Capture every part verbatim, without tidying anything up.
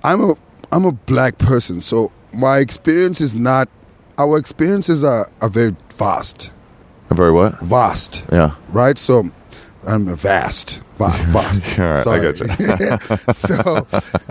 I'm a I'm a black person, so my experience is not. Our experiences are, are very vast. A very what? Vast. Yeah. Right. So I'm a vast. Va- vast. All right, Sorry. I got you. so,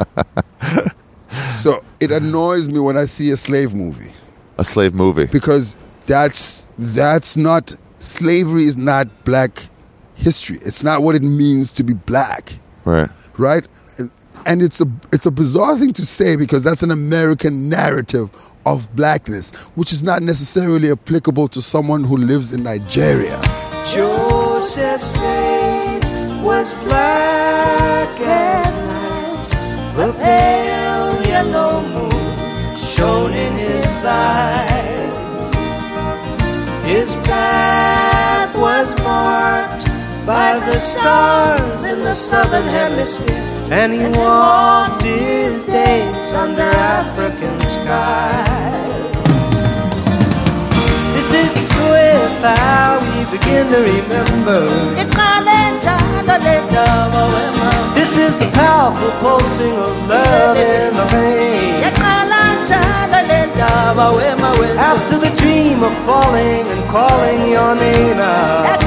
so it annoys me when I see a slave movie. A slave movie. Because that's that's not slavery is not black history. It's not what it means to be black. Right. Right? And, and it's a it's a bizarre thing to say because that's an American narrative of blackness, which is not necessarily applicable to someone who lives in Nigeria. Joseph's face was black as night. The pale yellow moon shone in his eyes. His path was marked by the stars in the southern hemisphere, and he walked his days under African skies. This is the swift how we begin to remember. This is the powerful pulsing of love in the rain. After the dream of falling and calling your name out.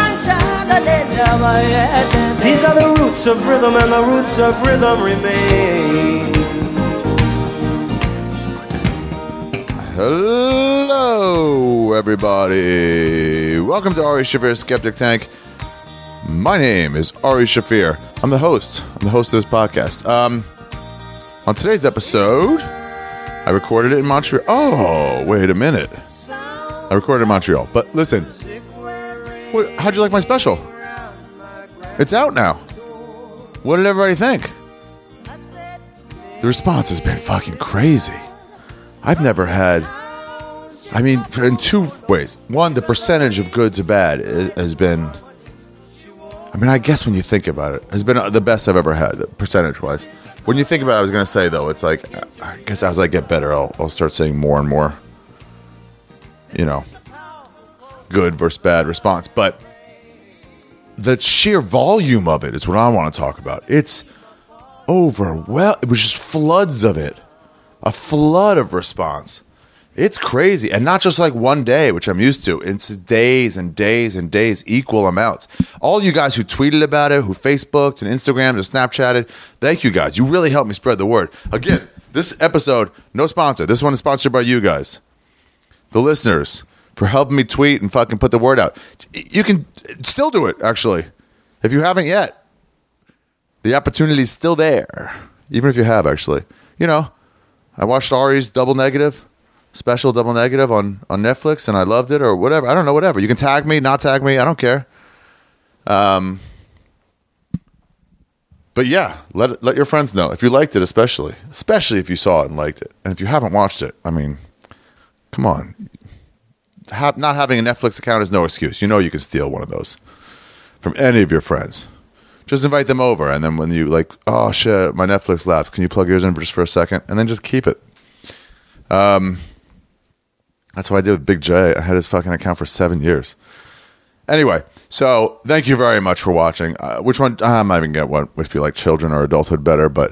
These are the roots of rhythm, and the roots of rhythm remain. Hello, everybody. Welcome to Ari Shaffir's Skeptic Tank. My name is Ari Shaffir. I'm the host. I'm the host of this podcast. Um, on today's episode, I recorded it in Montreal. Oh, wait a minute. I recorded it in Montreal. But listen, what, how'd you like my special? It's out now. What did everybody think? The response has been fucking crazy. I've never had... I mean, in two ways. One, the percentage of good to bad has been... I mean, I guess when you think about it, has been the best I've ever had, percentage-wise. When you think about it, I was going to say, though, it's like, I guess as I get better, I'll, I'll start saying more and more, you know, good versus bad response. But the sheer volume of it is what I want to talk about. It's overwhelming. It was just floods of it. A flood of response. It's crazy. And not just like one day, which I'm used to. It's days and days and days, equal amounts. All you guys who tweeted about it, who Facebooked and Instagrammed and Snapchatted, thank you guys. You really helped me spread the word. Again, this episode, no sponsor. This one is sponsored by you guys, the listeners, for helping me tweet and fucking put the word out. You can still do it, actually, if you haven't yet. The opportunity is still there, even if you have, actually. You know, I watched Ari's Double Negative, special Double Negative on, on Netflix, and I loved it, or whatever. I don't know, whatever. You can tag me, not tag me. I don't care. Um, but yeah, let let your friends know if you liked it, especially, especially if you saw it and liked it, and if you haven't watched it, I mean, come on. Ha- not having a Netflix account is no excuse. You know you can steal one of those from any of your friends. Just invite them over, and then when you like, oh shit, my Netflix lapsed. Can you plug yours in for just for a second, and then just keep it. Um, that's what I did with Big J. I had his fucking account for seven years. Anyway, so thank you very much for watching. Uh, which one? I might even get one if you like children or adulthood better, but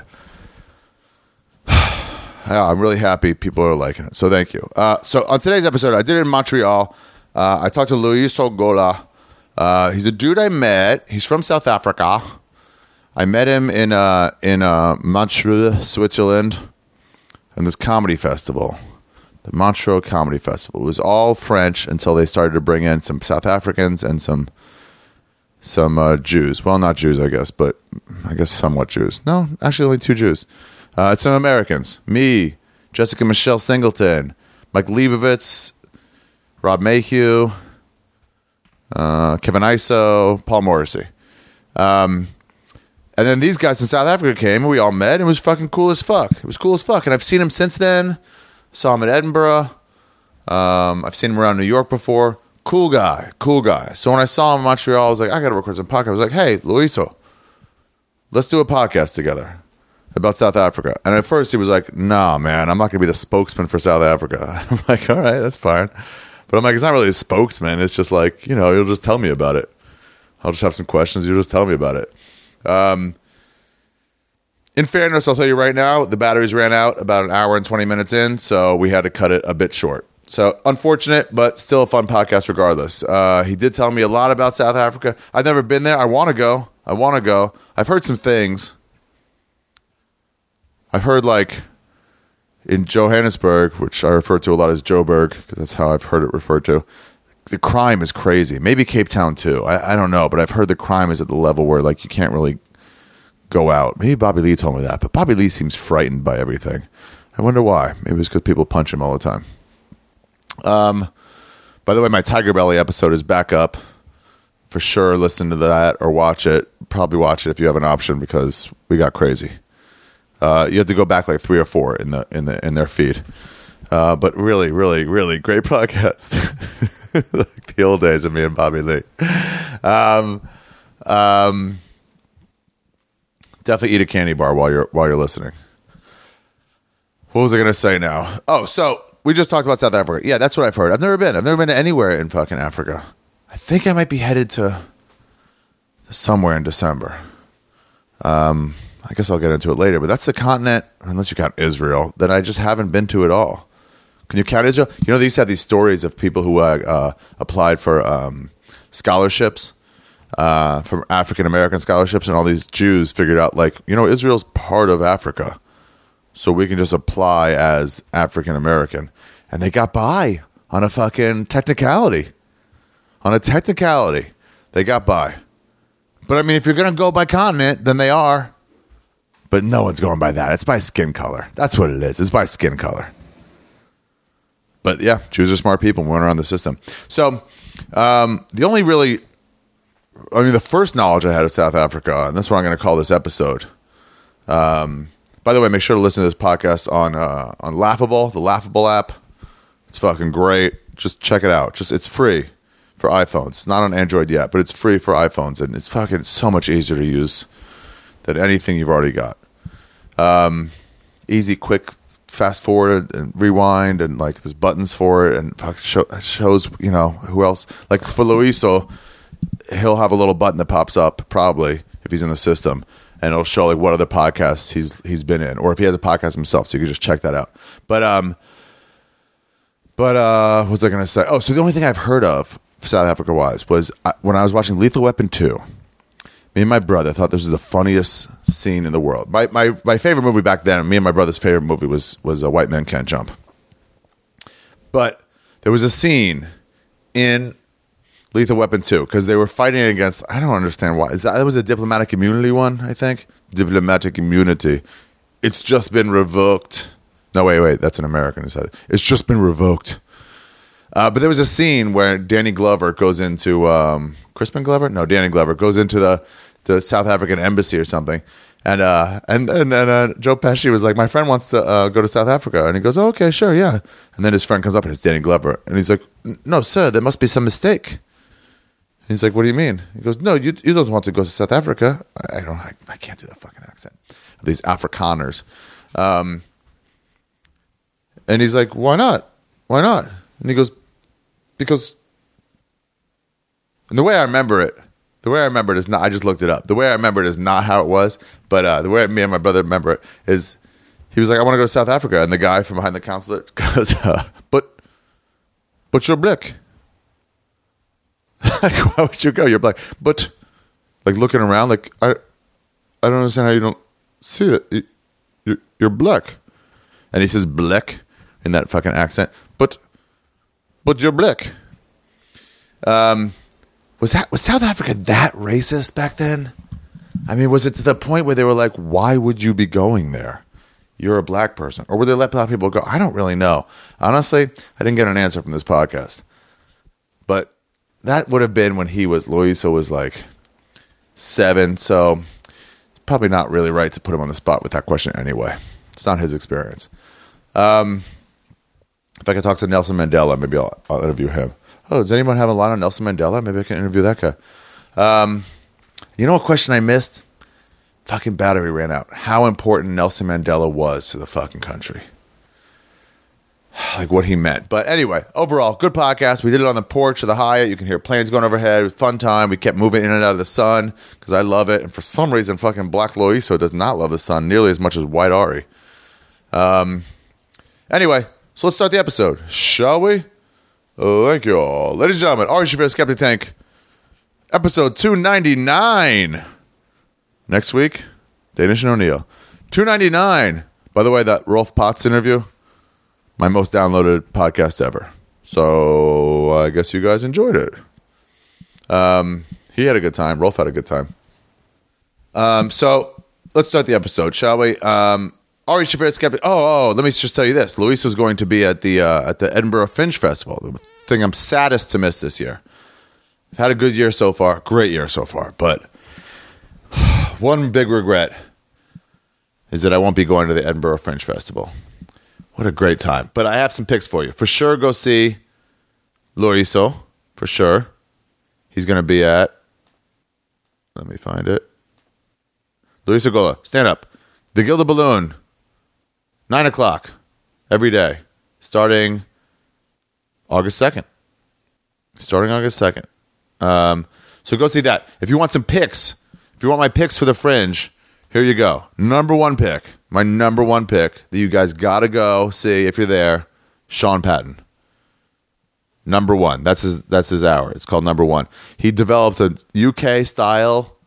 yeah, I'm really happy people are liking it. So thank you. Uh, so on today's episode, I did it in Montreal. Uh, I talked to Loyiso Gola. Uh, he's a dude I met. He's from South Africa. I met him in uh, in uh, Montreux, Switzerland, in this comedy festival, the Montreux Comedy Festival. It was all French until they started to bring in some South Africans and some some uh, Jews. Well, not Jews, I guess, but I guess somewhat Jews. No, actually only two Jews. Uh, it's some Americans. Me, Jessica Michelle Singleton, Mike Leibovitz, Rob Mayhew, uh, Kevin Iso, Paul Morrissey. Um, and then these guys in South Africa came, and we all met, and it was fucking cool as fuck. It was cool as fuck. And I've seen him since then. Saw him at Edinburgh. Um, I've seen him around New York before. Cool guy. Cool guy. So when I saw him in Montreal, I was like, I got to record some podcast. I was like, hey, Loyiso, let's do a podcast together about South Africa. And at first he was like, nah, man, I'm not going to be the spokesman for South Africa. I'm like, all right, that's fine. But I'm like, it's not really a spokesman. It's just like, you know, you'll just tell me about it. I'll just have some questions. You'll just tell me about it. Um, in fairness, I'll tell you right now, the batteries ran out about an hour and twenty minutes in, so we had to cut it a bit short. So unfortunate, but still a fun podcast regardless. Uh, he did tell me a lot about South Africa. I've never been there. I want to go. I want to go. I've heard some things. I've heard like in Johannesburg, which I refer to a lot as Joburg, because that's how I've heard it referred to. The crime is crazy. Maybe Cape Town too. I, I don't know, but I've heard the crime is at the level where like you can't really go out. Maybe Bobby Lee told me that, but Bobby Lee seems frightened by everything. I wonder why. Maybe it's because people punch him all the time. Um, by the way, my Tiger Belly episode is back up. For sure, listen to that or watch it. Probably watch it if you have an option because we got crazy. Uh, you have to go back like three or four in the in the in their feed. Uh, but really, really, really great podcast. Like the old days of me and Bobby Lee. Um, um, definitely eat a candy bar while you're while you're listening. What was I going to say now? Oh, so we just talked about South Africa. Yeah, that's what I've heard. I've never been. I've never been to anywhere in fucking Africa. I think I might be headed to, to somewhere in December. Um, I guess I'll get into it later. But that's the continent, unless you count Israel, that I just haven't been to at all. Can you count Israel? You know, they used to have these stories of people who uh, uh, applied for um, scholarships, uh, for African-American scholarships, and all these Jews figured out, like, you know, Israel's part of Africa, so we can just apply as African-American. And they got by on a fucking technicality. On a technicality, they got by. But, I mean, if you're going to go by continent, then they are. But no one's going by that. It's by skin color. That's what it is. It's by skin color. But yeah, Jews are smart people. We went around the system. So um, the only really, I mean, the first knowledge I had of South Africa, and that's what I'm going to call this episode. Um, by the way, make sure to listen to this podcast on uh, on Laughable, the Laughable app. It's fucking great. Just check it out. Just it's free for iPhones. It's not on Android yet, but it's free for iPhones, and it's fucking so much easier to use than anything you've already got. Um, easy, quick. Fast forward and rewind, and like there's buttons for it, and fuck show, shows you know who else. Like for Luiso, he'll have a little button that pops up probably if he's in the system, and it'll show like what other podcasts he's he's been in, or if he has a podcast himself, so you can just check that out. But um, but uh, what was I gonna say? Oh, so the only thing I've heard of South Africa wise was I, when I was watching Lethal Weapon two. Me and my brother thought this was the funniest scene in the world. My my my favorite movie back then, me and my brother's favorite movie was was A White Man Can't Jump. But there was a scene in Lethal Weapon two because they were fighting against, I don't understand why. Is that, that was a diplomatic immunity one, I think? Diplomatic immunity. It's just been revoked. No, wait, wait. That's an American who said it. It's just been revoked. Uh, but there was a scene where Danny Glover goes into... Um, Crispin Glover? No, Danny Glover goes into the... the South African embassy or something, and uh, and and then uh, Joe Pesci was like, my friend wants to uh, go to South Africa, and he goes, oh, okay, sure, yeah. And then his friend comes up and it's Danny Glover, and he's like, no, sir, there must be some mistake. And he's like, what do you mean? He goes, no, you you don't want to go to South Africa. I, I don't, I, I can't do that fucking accent. These Afrikaners, um, and he's like, why not? Why not? And he goes, because. And the way I remember it. The way I remember it is not, I just looked it up. The way I remember it is not how it was, but uh, the way me and my brother remember it is he was like, I want to go to South Africa. And the guy from behind the consulate goes, uh, but, but you're black. Like, why would you go? You're black. But, like, looking around, like, I I don't understand how you don't see it. You, you're, you're black. And he says black in that fucking accent. But, but you're black. Um... Was that was South Africa that racist back then? I mean, was it to the point where they were like, why would you be going there? You're a black person. Or would they let black people go? I don't really know. Honestly, I didn't get an answer from this podcast. But that would have been when he was, Luiso was like seven. So it's probably not really right to put him on the spot with that question anyway. It's not his experience. Um, if I could talk to Nelson Mandela, maybe I'll, I'll interview him. Oh, does anyone have a line on Nelson Mandela? Maybe I can interview that guy. Um, you know what question I missed? Fucking battery ran out. How important Nelson Mandela was to the fucking country. like what he meant. But anyway, overall, good podcast. We did it on the porch of the Hyatt. You can hear planes going overhead. It was a fun time. We kept moving in and out of the sun because I love it. And for some reason, fucking Black Loiso does not love the sun nearly as much as White Ari. Um. Anyway, so let's start the episode, shall we? Thank you all. Ladies and gentlemen, Ari Shaffir, Skeptic Tank, episode two ninety-nine. Next week, Danish and O'Neill. two ninety-nine. By the way, that Rolf Potts interview, my most downloaded podcast ever. So I guess you guys enjoyed it. Um, he had a good time. Rolf had a good time. Um, so let's start the episode, shall we? Um, Ari Shaffir, Skeptic. Oh, oh, let me just tell you this. Luis was going to be at the uh, at the Edinburgh Fringe Festival. The thing I'm saddest to miss this year. I've had a good year so far. Great year so far. But one big regret is that I won't be going to the Edinburgh Fringe Festival. What a great time. But I have some picks for you. For sure, go see Loiso. For sure. He's going to be at... Let me find it. Luis Ogola, stand up. The Gilded Balloon. nine o'clock. Every day. Starting August second. Starting August second. Um, so go see that. If you want some picks, if you want my picks for the Fringe... Here you go. Number one pick. My number one pick that you guys got to go see if you're there. Sean Patton. Number one. That's his that's his hour. It's called Number One. He developed a U K style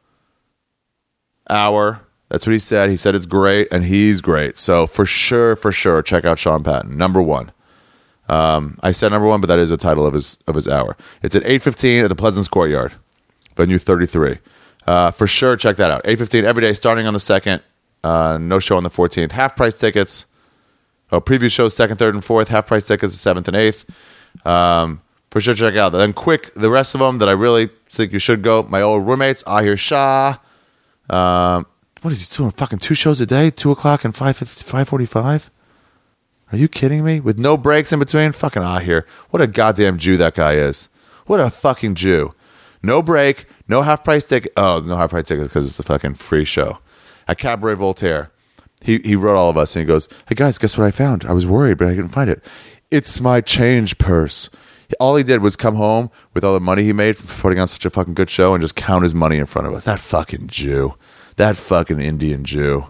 hour. That's what he said. He said it's great, and he's great. So for sure, for sure, check out Sean Patton. Number One. Um, I said number one, but that is the title of his of his hour. It's at eight fifteen at the Pleasance Courtyard, venue thirty-three. Uh, for sure, check that out. eight fifteen every day, starting on the second. Uh, no show on the fourteenth. Half price tickets. Oh, preview shows second, third, and fourth. Half price tickets the seventh and eighth. Um, for sure, check out. Then quick, the rest of them that I really think you should go. My old roommates, Ahir Shah. Um, what is he doing? Fucking two shows a day, two o'clock and five five forty five. Are you kidding me? With no breaks in between. Fucking Ahir. What a goddamn Jew that guy is. What a fucking Jew. No break. No half-price ticket. Oh, no half-price tickets because it's a fucking free show. At Cabaret Voltaire, he he wrote all of us, and he goes, hey, guys, guess what I found? I was worried, but I couldn't find it. It's my change purse. All he did was come home with all the money he made for putting on such a fucking good show and just count his money in front of us. That fucking Jew. That fucking Indian Jew.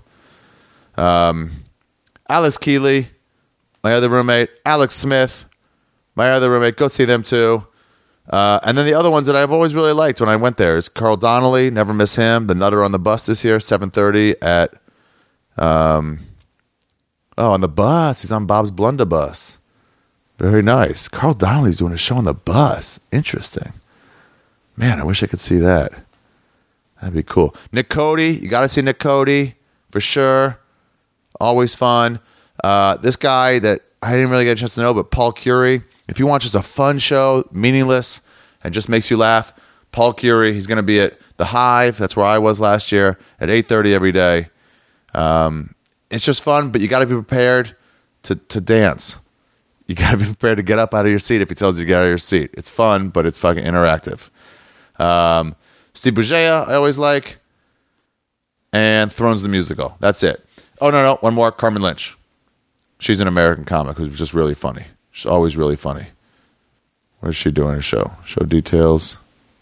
Um, Alice Keeley, my other roommate. Alex Smith, my other roommate. Go see them, too. Uh, and then the other ones that I've always really liked when I went there is Carl Donnelly, never miss him. The Nutter on the Bus this year, seven thirty at, um, oh, on the bus. He's on Bob's Blunderbuss. Very nice. Carl Donnelly's doing a show on the bus. Interesting. Man, I wish I could see that. That'd be cool. Nick Cody, you got to see Nick Cody for sure. Always fun. Uh, this guy that I didn't really get a chance to know, but Paul Curie. If you want just a fun show, meaningless, and just makes you laugh, Paul Curie, he's going to be at The Hive. That's where I was last year at eight thirty every day. Um, it's just fun, but you got to be prepared to, to dance. You got to be prepared to get up out of your seat if he tells you to get out of your seat. It's fun, but it's fucking interactive. Um, Steve Bugeja, I always like. And Thrones the Musical. That's it. Oh, no, no. One more. Carmen Lynch. She's an American comic who's just really funny. She's always really funny. What is she doing in a show? Show details.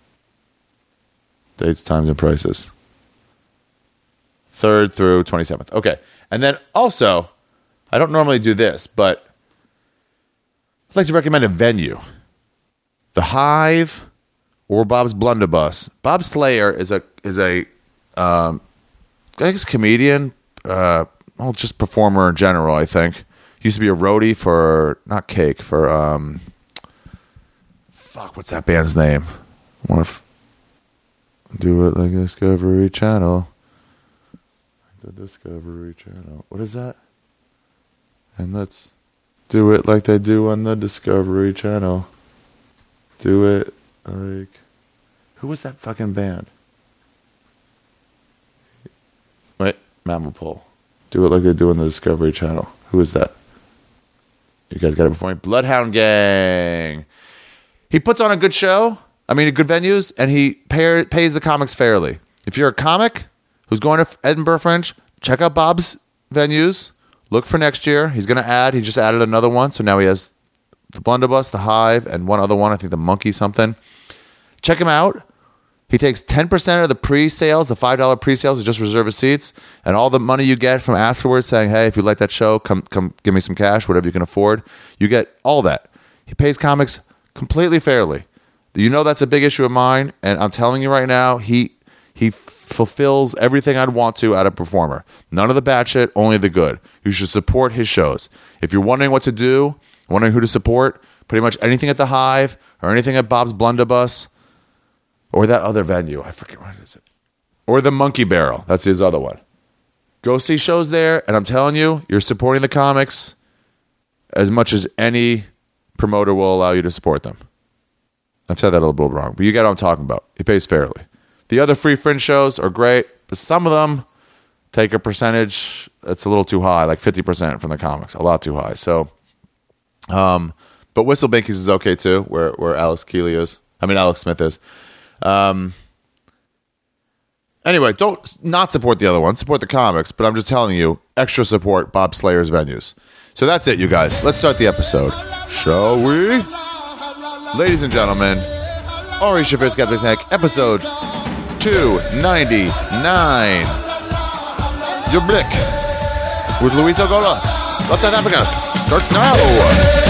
Dates, times, and prices. third through twenty-seventh. Okay. And then also, I don't normally do this, but I'd like to recommend a venue. The Hive or Bob's Blunderbuss. Bob Slayer is a is a um, I guess comedian, uh, well, just performer in general, I think. Used to be a roadie for, not Cake, for, um, fuck, what's that band's name? I want to f- do it like Discovery Channel. Like the Discovery Channel. What is that? And let's do it like they do on the Discovery Channel. Do it like... Who was that fucking band? Wait, Mammal Pole. Do it like they do on the Discovery Channel. Who is that? You guys got it before me. Bloodhound Gang. He puts on a good show. I mean, good venues, and he pay, pays the comics fairly. If you're a comic who's going to Edinburgh Fringe, check out Bob's venues. look for next year. He's going to add. He just added another one, so now he has the Blunderbuss, the Hive, and one other one. I think the Monkey something. Check him out. He takes ten percent of the pre-sales, the five dollars pre-sales, to just reserve his seats, and all the money you get from afterwards saying, hey, if you like that show, come come give me some cash, whatever you can afford. You get all that. He pays comics completely fairly. You know that's a big issue of mine, and I'm telling you right now, he he fulfills everything I'd want to out of a performer. None of the bad shit, only the good. You should support his shows. If you're wondering what to do, wondering who to support, pretty much anything at the Hive or anything at Bob's Blunderbuss, or that other venue. I forget what is it. Or the Monkey Barrel. That's his other one. Go see shows there, and I'm telling you, you're supporting the comics as much as any promoter will allow you to support them. I've said that a little bit wrong, but you get what I'm talking about. He pays fairly. The other free fringe shows are great, but some of them take a percentage that's a little too high, like fifty percent from the comics. A lot too high. So, um, but Whistle Binkies is okay too, where, where Alex Keeley is. I mean, Alex Smith is. Um, anyway, don't not support the other one. Support the comics, but I'm just telling you, extra support Bob Slayer's venues. So that's it, you guys. Let's start the episode, shall we? Ladies and gentlemen, Ari Shaffir's Skeptic Tank, episode two ninety-nine. Your Blick with Luis Ogola. Let's South Africa starts now.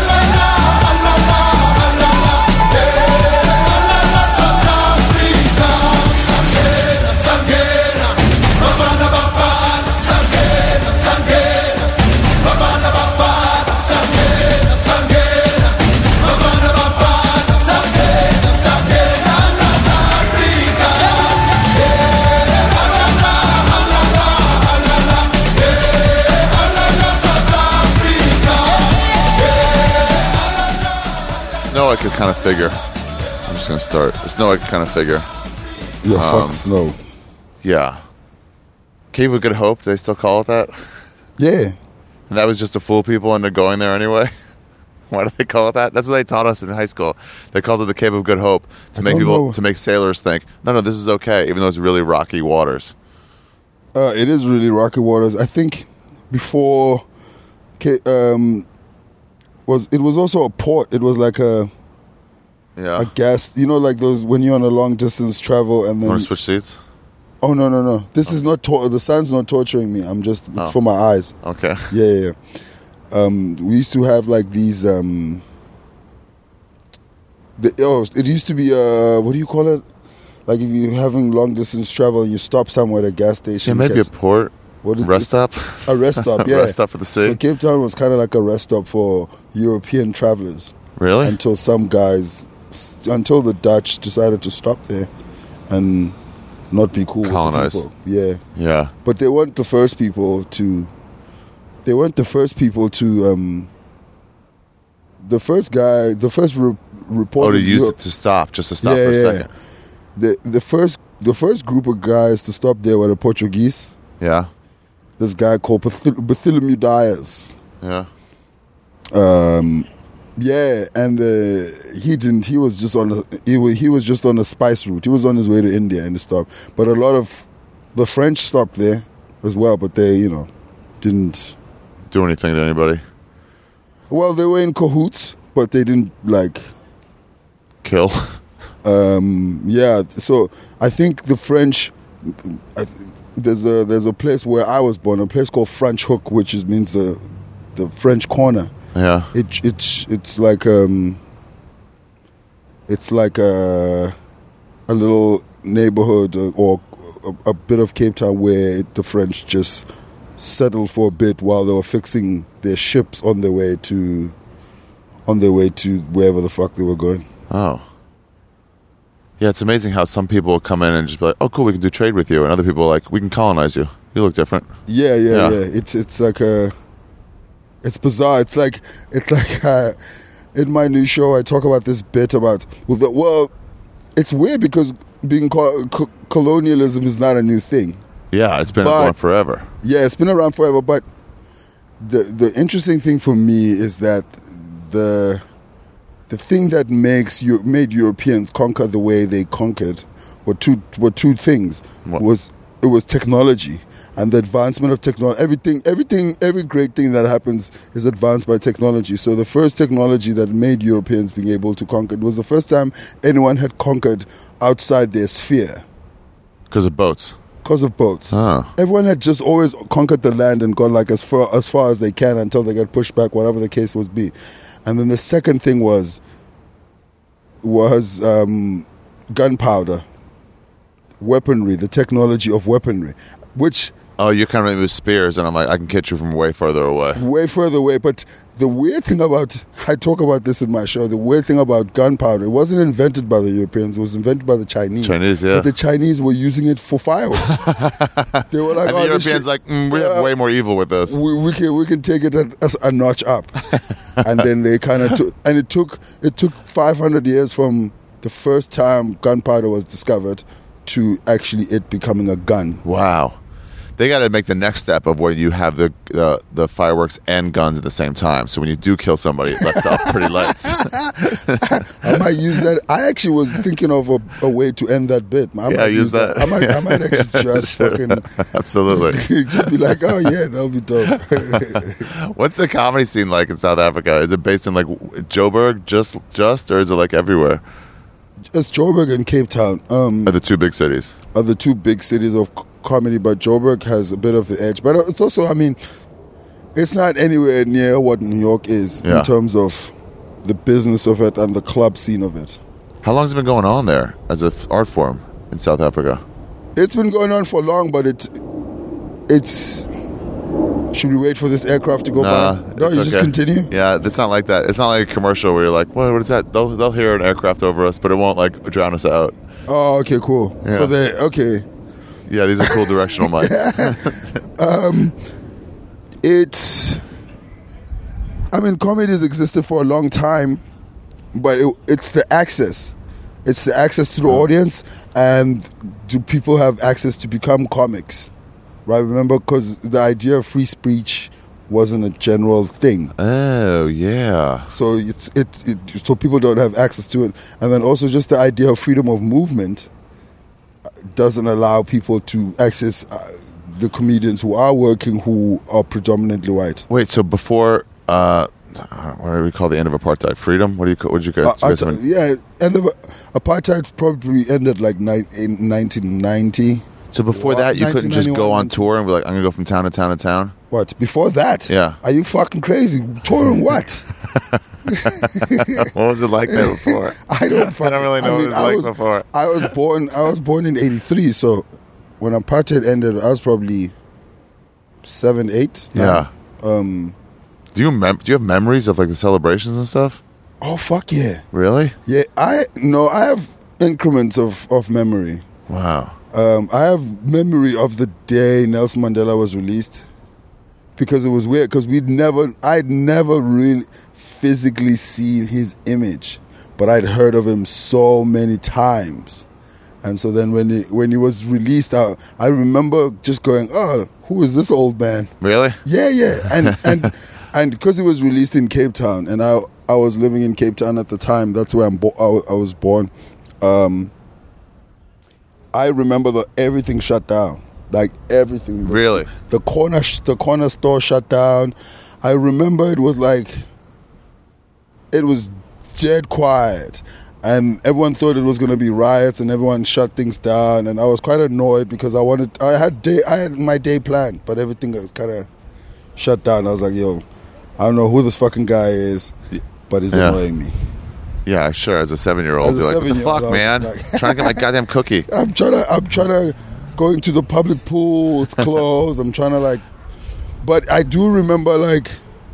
Snow I could kind of figure. I'm just going to start. Snow I could kind of figure. Yeah, Um, fuck snow. Yeah. Cape of Good Hope, they still call it that? Yeah. And that was just to fool people into going there anyway? Why do they call it that? That's what they taught us in high school. They called it the Cape of Good Hope to I make don't people, know. to make sailors think, no, no, this is okay, even though it's really rocky waters. Uh, it is really rocky waters. I think before, Ca- um, was it was also a port. It was like a Yeah. a gas. You know, like those when you're on a long distance travel and then. Want to switch seats? Oh no no no! This is not tor- the sun's not torturing me. I'm just it's Oh. for my eyes. Okay. Yeah yeah. yeah. Um, we used to have like these. Um, the, oh, it used to be uh, what do you call it? Like if you're having long distance travel and you stop somewhere at a gas station. Yeah, maybe a gets- port. What is Rest it? stop? A rest stop, yeah. Rest stop for the sea? So Cape Town was kind of like a rest stop for European travelers Really? until some guys, until the Dutch decided to stop there and not be cool Colonize. with the people. Yeah, Yeah. but they weren't the first people to. They weren't the first people to. Um, the first guy, the first re- report. Oh, to in use Europe- it to stop, just to stop Yeah, for a yeah. second. The the first the first group of guys to stop there were the Portuguese. Yeah. This guy called Barthol- Bartholomew Dias. Yeah. Um, yeah, and uh, he didn't. He was just on. A, he was, he was just on a spice route. He was on his way to India and he stopped. But a lot of the French stopped there as well. But they, you know, didn't. Do anything to anybody? Well, they were in cahoots, but they didn't like. Kill? Um, yeah, so I think the French. I th- there's a there's a place where I was born, a place called French Hook, which is means the the French corner. Yeah. It it's it's like um it's like a a little neighborhood uh, or a, a bit of Cape Town where the French just settled for a bit while they were fixing their ships on their way to on their way to wherever the fuck they were going. Oh. Yeah, it's amazing how some people will come in and just be like, oh, cool, we can do trade with you. And other people are like, we can colonize you. You look different. Yeah, yeah, Yeah. yeah. It's it's like a, it's bizarre. It's like it's like uh, in my new show I talk about this bit about well, the, well it's weird because being co- co- colonialism is not a new thing. Yeah, it's been But- going forever. Yeah, it's been around forever. But the the interesting thing for me is that the the thing that makes you made Europeans conquer the way they conquered were two were two things. What? Was it was technology. and the advancement of technology. Everything, everything, every great thing that happens is advanced by technology. So the first technology that made Europeans being able to conquer, it was the first time anyone had conquered outside their sphere. Because of boats. Because of boats. Oh. Everyone had just always conquered the land and gone like as far as far as they can until they get pushed back, whatever the case would be. And then the second thing was was um, gunpowder, weaponry, the technology of weaponry, which Oh, you're kind of with spears, and I'm like, I can catch you from way further away. way further away. But the weird thing about, I talk about this in my show, the weird thing about gunpowder, it wasn't invented by the Europeans, it was invented by the Chinese. Chinese, yeah. But the Chinese were using it for fireworks. They were like, And oh, the this Europeans shit- like, mm, we uh, have way more evil with this. we, we can we can take it a, a notch up. And then they kind of took, and it took it took five hundred years from the first time gunpowder was discovered to actually it becoming a gun. Wow. They got to make the next step of where you have the uh, the fireworks and guns at the same time. So when you do kill somebody, it lets off pretty lights. I might use that. I actually was thinking of a, a way to end that bit. I Yeah, might use that. I might I might actually just fucking Absolutely. just be like, oh yeah, that'll be dope. What's the comedy scene like in South Africa? Is it based in like Joburg, just just, or is it like everywhere? It's Joburg and Cape Town. Um, Are the two big cities? are the two big cities of c- comedy, but Joburg has a bit of the edge. But it's also, I mean, it's not anywhere near what New York is Yeah. in terms of the business of it and the club scene of it. How long has it been going on there as an art form in South Africa? It's been going on for long, but it it's. Should we wait for this aircraft to go Nah, by? No, it's you just okay. continue. Yeah, it's not like that. It's not like a commercial where you're like, what, what is that? They'll they'll hear an aircraft over us, but it won't like drown us out. Oh, okay, cool. Yeah. So they okay. Yeah, these are cool directional mics. It's. I mean, comedy has existed for a long time, but it, it's the access. It's the access to the audience, and do people have access to become comics? Right? Remember, because the idea of free speech wasn't a general thing. Oh yeah. So it's it, it so people don't have access to it, and then also just the idea of freedom of movement doesn't allow people to access uh, the comedians who are working who are predominantly white. Wait, so before uh, what do we call the end of apartheid? Freedom? What do you call? What did you guys? Uh, you guys uh, have in- yeah, end of apartheid probably ended like ni- in nineteen ninety. so before Well, that, you couldn't just go on nineteen ninety-one. tour and be like, I'm gonna go from town to town to town. What before that? Yeah. Are you fucking crazy? Touring what? What was it like there before? I don't. Fucking, I don't really know what it was I like was, before. I was born. I was born in eighty-three. So when apartheid ended, I was probably seven, eight. Yeah. Um. Do you mem- do you have memories of like the celebrations and stuff? Oh fuck yeah. Really? Yeah. I no. I have increments of of memory. Wow. Um, I have memory of the day Nelson Mandela was released, because it was weird. Because we'd never, I'd never really physically seen his image, but I'd heard of him so many times. And so then when he when he was released, I, I remember just going, "Oh, who is this old man?" Really? Yeah, yeah, and and and because it was released in Cape Town, and I I was living in Cape Town at the time. That's where I'm bo- I, wa- I was born. Um, I remember that everything shut down, like everything. Really? The corner, sh- the corner store shut down. I remember it was like, it was dead quiet, and everyone thought it was going to be riots, and everyone shut things down. And I was quite annoyed because I wanted, I had day, I had my day planned, but everything was kind of shut down. I was like, yo, I don't know who this fucking guy is, but he's Yeah. annoying me. Yeah, sure. As a seven-year-old, As a you're like, what the seven-year-old, fuck, I man? was like- Trying to get my goddamn cookie. I'm trying to, I'm trying to go into the public pool. It's closed. I'm trying to like, but I do remember like,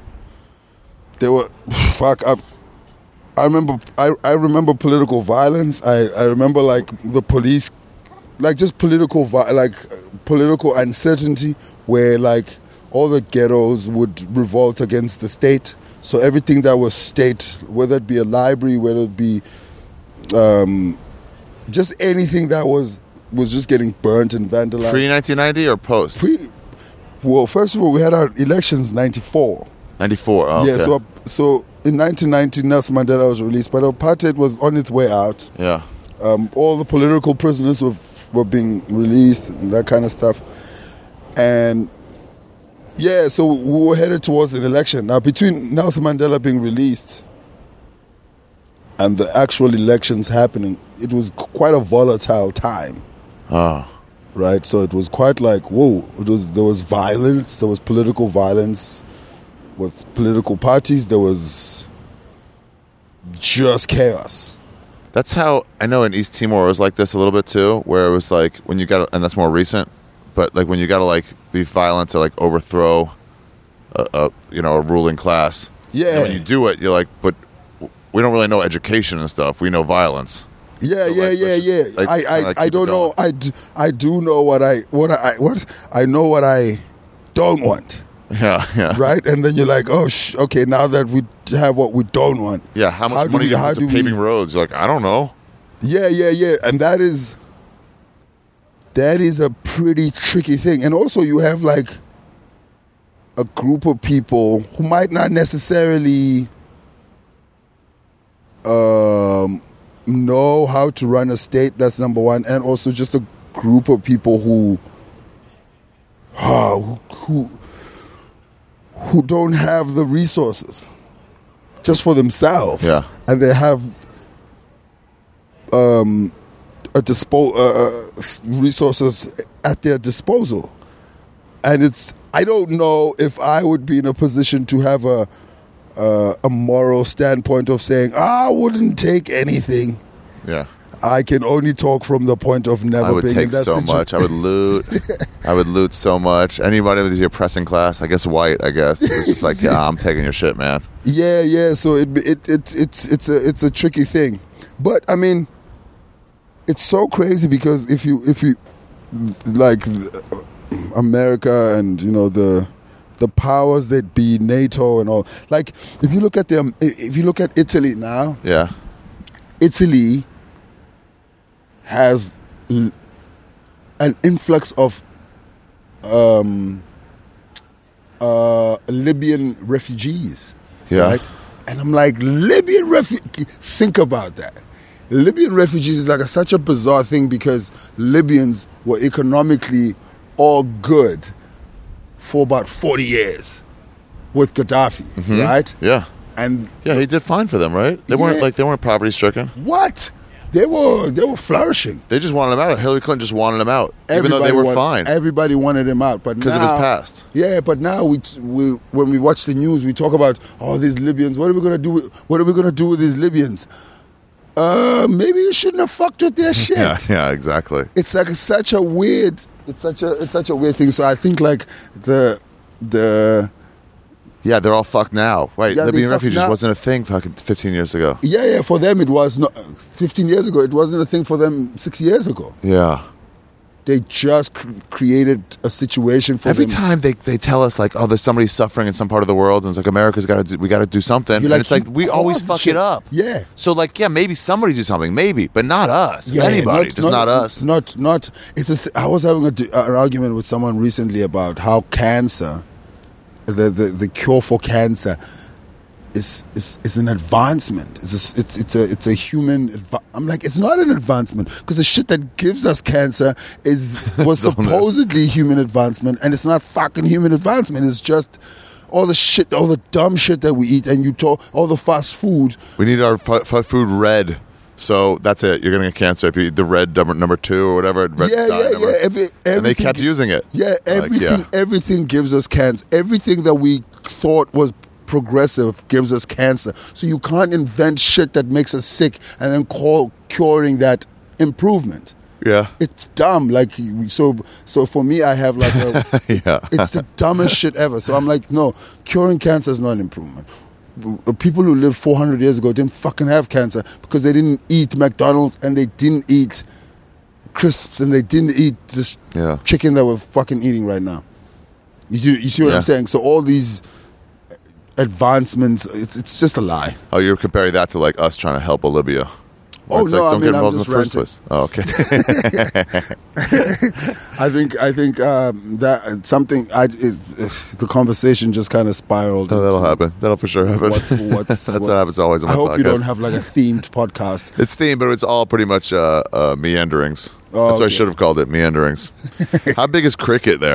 there were, fuck, I, I remember, I, I remember political violence. I, I remember like the police, like just political, vi- like uh, political uncertainty where like all the ghettos would revolt against the state. So everything that was state, whether it be a library, whether it be um, just anything that was was just getting burnt and vandalized. Pre nineteen ninety or post? Pre- well, first of all, we had our elections ninety-four. ninety-four. Oh, Yeah, okay. so so in nineteen ninety, Nelson Mandela was released, but apartheid was on its way out. yeah. Um, all the political prisoners were were being released and that kind of stuff. And yeah, so we were headed towards an election. Now, between Nelson Mandela being released and the actual elections happening, it was quite a volatile time. Oh. Right? So it was quite like, whoa, it was there was violence, there was political violence with political parties, there was just chaos. That's how I know in East Timor it was like this a little bit too, where it was like when you got to, and that's more recent, but like when you got to like be violent to like overthrow a, a you know a ruling class. Yeah. And when you do it, you're like, but we don't really know education and stuff. We know violence. Yeah, So, yeah, like, yeah, let's yeah. just, like, I, kinda, I, like, I keep don't it know. going. I, d- I do know what I, what I, what I know what I don't want. Yeah, yeah. Right, and then you're like, oh, sh- okay. Now that we have what we don't want, Yeah, how much How do money we- do you how have to do paving we- roads? You're like, I don't know. yeah, yeah, yeah, and that is that is a pretty tricky thing. And also, you have like a group of people who might not necessarily um, know how to run a state. That's number one, and also just a group of people who ah, who, who who don't have the resources just for themselves. Yeah. And they have um, a dispo- uh, uh, s- resources at their disposal. And it's I don't know if I would be in a position to have a uh, a moral standpoint of saying, I wouldn't take anything. Yeah. I can only talk from the point of never I would being take in that so situ- much. I would loot. I would loot so much. Anybody with your pressing class, I guess white, I guess, it's just like, yeah, I'm taking your shit, man. Yeah, yeah. So it it it's it's it's a it's a tricky thing, but I mean, it's so crazy because if you if you like America and you know the the powers that be, NATO and all, like if you look at them, if you look at Italy now, Yeah. Italy has l- an influx of um, uh, Libyan refugees. Yeah. Right? And I'm like, Libyan refugees, think about that. Libyan refugees is like a, such a bizarre thing because Libyans were economically all good for about forty years with Gaddafi, right? Yeah. And Yeah, he did fine for them, right? They weren't Yeah. like they weren't poverty stricken. what? They were they were flourishing. They just wanted him out. Hillary Clinton just wanted him out, even though they were want- fine Everybody wanted him out, but because of his now- past. Yeah, but now we, we when we watch the news, we talk about oh these Libyans. What are we gonna do? With, what are we gonna do with these Libyans? Uh, maybe you shouldn't have fucked with their shit. Yeah, yeah, exactly. It's like such a weird. It's such a it's such a weird thing. So I think like the the Yeah, they're all fucked now. Right, Yeah, they Libyan fucked refugees now. wasn't a thing fucking fifteen years ago. yeah yeah for them it was not fifteen years ago. It wasn't a thing for them six years ago. Yeah. They just cr- created a situation for Every them. time they, they tell us like, oh, there's somebody suffering in some part of the world, and it's like America's got to do, we got to do something, You're and like, it's like you we always caused fuck shit. it up. Yeah. So like, yeah, maybe somebody do something, maybe, but not us. Yeah, Anybody, just not, us. Not, not. It's. A, s- I was having a, d- an argument with someone recently about how cancer, the the, the cure for cancer, is is, is an advancement. It's a, it's it's a it's a human. Adva- I'm like, it's not an advancement because the shit that gives us cancer is was Don't know. supposedly human advancement, and it's not fucking human advancement. It's just. All the shit, all the dumb shit that we eat, and you talk, all the fast food. We need our f- f- food red. So that's it. You're gonna get cancer if you eat the red number, number two or whatever. Red yeah, dye yeah, number. yeah. Every, And they everything kept gi- using it. Yeah, Like, everything, yeah. everything gives us cancer. Everything that we thought was progressive gives us cancer. So you can't invent shit that makes us sick and then call curing that improvement. Yeah. It's dumb. Like so. So for me, I have like a. Yeah. It's the dumbest shit ever. So I'm like, no, curing cancer is not an improvement. B- People who lived four hundred years ago didn't fucking have cancer because they didn't eat McDonald's and they didn't eat crisps and they didn't eat this Yeah. chicken that we're fucking eating right now. You see, you see what Yeah. I'm saying? So all these advancements, it's, it's just a lie. Oh, you're comparing that to like us trying to help Libya. Oh, It's no, like, I don't mean, get I'm involved in the just first place. Oh, okay. I think I think um, that something I is, the conversation just kind of spiraled. Oh, that'll into happen. That'll for sure happen. What's, what's, That's what's, what happens always on I my hope you podcast. don't have like a themed podcast. It's themed, but it's all pretty much uh, uh, meanderings. Oh, That's what I okay. should have called it, meanderings. How big is cricket there?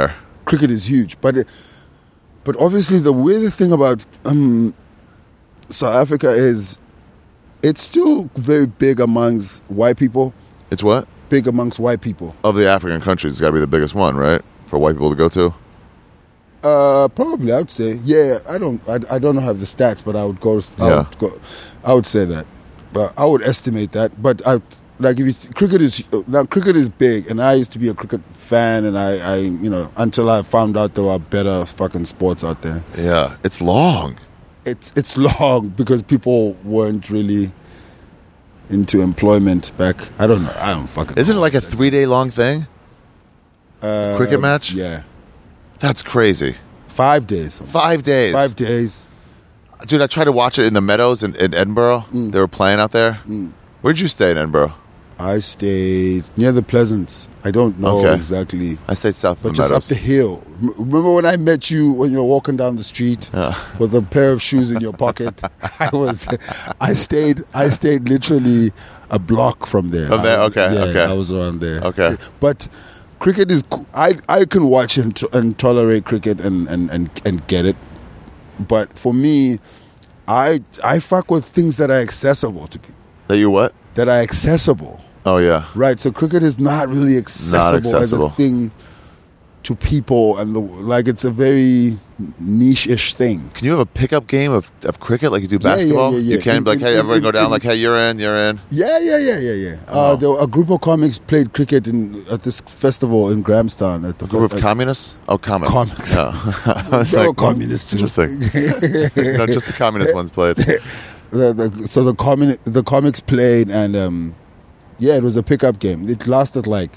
cricket is huge. But it, but obviously the weird thing about um, South Africa is it's still very big amongst white people. It's what? Big amongst white people. Of the African countries, it's got to be the biggest one, right? For white people to go to? Uh, probably, I would say. Yeah, I don't I, I don't have the stats, but I would go, I, Yeah. would go, I would say that. But I would estimate that. But I, like if you th- cricket is now cricket is big, and I used to be a cricket fan, and I, I you know until I found out there were better fucking sports out there. Yeah. It's long. It's it's long because people weren't really into employment back. I don't know. I don't fucking. Isn't it know. like a three-day long thing? Uh, cricket match? Yeah, That's crazy. five days. Five days. Five days. Dude, I tried to watch it in the Meadows in, in Edinburgh. Mm. They were playing out there. Where'd you stay in Edinburgh? I stayed near the Pleasance. I don't know Okay. exactly. I stayed south But of the just up Meadows. the hill. M- Remember when I met you when you were walking down the street Yeah. with a pair of shoes in your pocket? I was, I stayed, I stayed literally a block from there. From I there? was- Okay, yeah, okay. I was around there. Okay. But cricket is. co- I I can watch and, to- and tolerate cricket and, and, and, and get it. But for me, I I fuck with things that are accessible to people. That you what? That are accessible. Oh, yeah. Right, so cricket is not really accessible, accessible. as a thing to people, and the, like it's a very niche-ish thing. Can you have a pickup game of, of cricket like you do Yeah, yeah, basketball? yeah, yeah. You can In- be like, in- hey, in- everyone go in- down. in- Like, hey, you're in, you're in. Yeah, yeah, yeah, yeah, yeah. Oh. Uh, there were, a group of comics played cricket in at this festival in Grahamstown at the A group of at- communists? Oh, comics. Comics. No. I was They were like, communists too. Interesting. No, just the communist ones played. the, the, so the comic the comics played, and um, yeah, it was a pickup game. It lasted like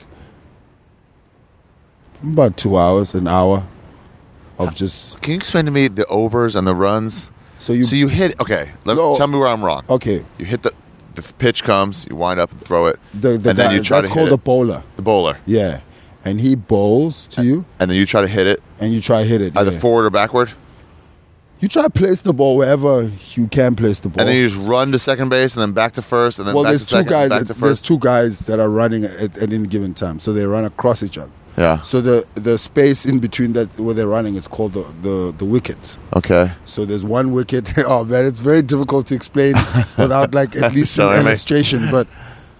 about two hours, an hour of just. Can you explain to me the overs and the runs? So you so you hit, okay, let No. tell me where I'm wrong. okay? You hit the, the pitch comes, you wind up and throw it, The, the and then guy- you try that's to called hit a it. bowler. The bowler. Yeah, and he bowls to you, And then you try to hit it, and you try hit it. either yeah. forward or backward. You try to place the ball wherever you can place the ball. And then you just run to second base and then back to first and then well, back to there's two second and guys. back to There's first. two guys that are running at, at any given time, so they run across each other. Yeah. So the the space in between that where they're running, it's called the the, the wicket. Okay. So there's one wicket. Oh man, it's very difficult to explain without like at least an Sorry, mate. illustration. But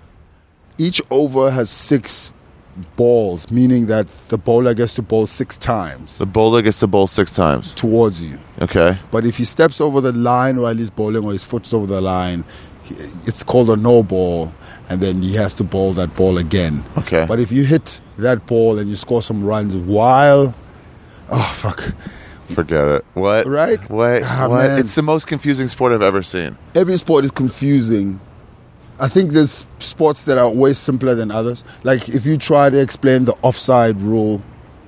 each over has six balls, meaning that the bowler gets to bowl six times The bowler gets the bowl six times. towards you. Okay. But if he steps over the line while he's bowling, or his foot's over the line, he- it's called a no ball, and then he has to bowl that ball again. Okay. But if you hit that ball and you score some runs while, oh fuck, Forget it. What? Right? What? Ah, what? man. It's the most confusing sport I've ever seen. every sport is confusing. I think there's sports that are way simpler than others. Like if you try to explain the offside rule,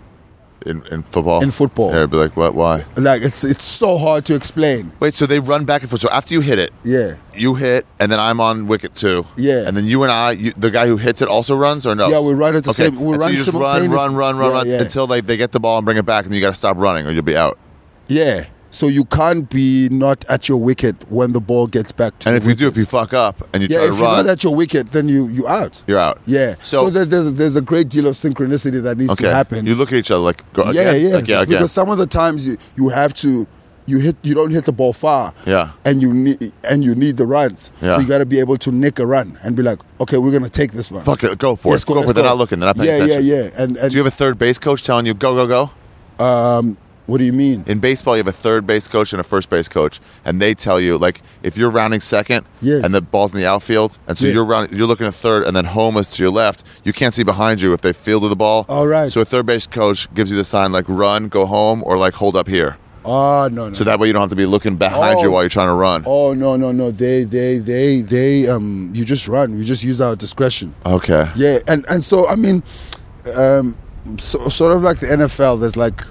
In in football. In football. Yeah, I'd be like, what? Why? like it's it's so hard to explain. Wait, so they run back and forth. So after you hit it, Yeah. you hit, and then I'm on wicket too. Yeah. And then you and I, you, the guy who hits it, also runs, or no? Yeah, we run at the okay. same- we And so run you just run, simultaneous- run, run, run, Yeah, run yeah. until they, they get the ball and bring it back, and you got to stop running, or you'll be out. Yeah. So you can't be not at your wicket when the ball gets back to And the if you do, wicket. if you fuck up and you Yeah, try to if you're run, not at your wicket, then you you out. you're out. Yeah. So- So, there, there's there's a great deal of synchronicity that needs Okay. to happen. You look at each other like, go yeah, again? yeah. Like, yeah, again. Because some of the times you, you have to you hit you don't hit the ball far. Yeah. And you need and you need the runs. Yeah. So you got to be able to nick a run and be like, okay, we're gonna take this one. Fuck it, go for Let's it. Go, let's for it. They're not looking. They're not paying yeah, attention. Yeah, yeah, And, and Do you have a third base coach telling you, go, go, go? um, what do you mean? In baseball, you have a third base coach and a first base coach, and they tell you, like, if you're rounding second Yes. and the ball's in the outfield, and so Yeah. you're rounding, you're looking at third, and then home is to your left, you can't see behind you if they fielded the ball. All right. So a third base coach gives you the sign like run, go home, or like hold up here. Oh no, no. So that way you don't have to be looking behind Oh. you while you're trying to run. Oh no, no, no. They, they, they, they. Um, you just run. We just use our discretion. Okay. Yeah, and and so I mean, um, so, sort of like the N F L. There's like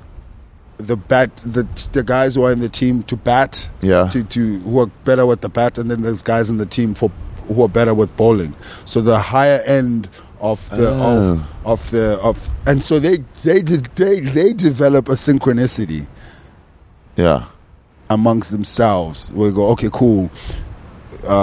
the bat, the the guys who are in the team to bat. Yeah. To to who are better with the bat, and then there's guys in the team for who are better with bowling. So the higher end of the Oh. of, of the of, and so they they did they they develop a synchronicity Yeah. amongst themselves. We go, okay, cool.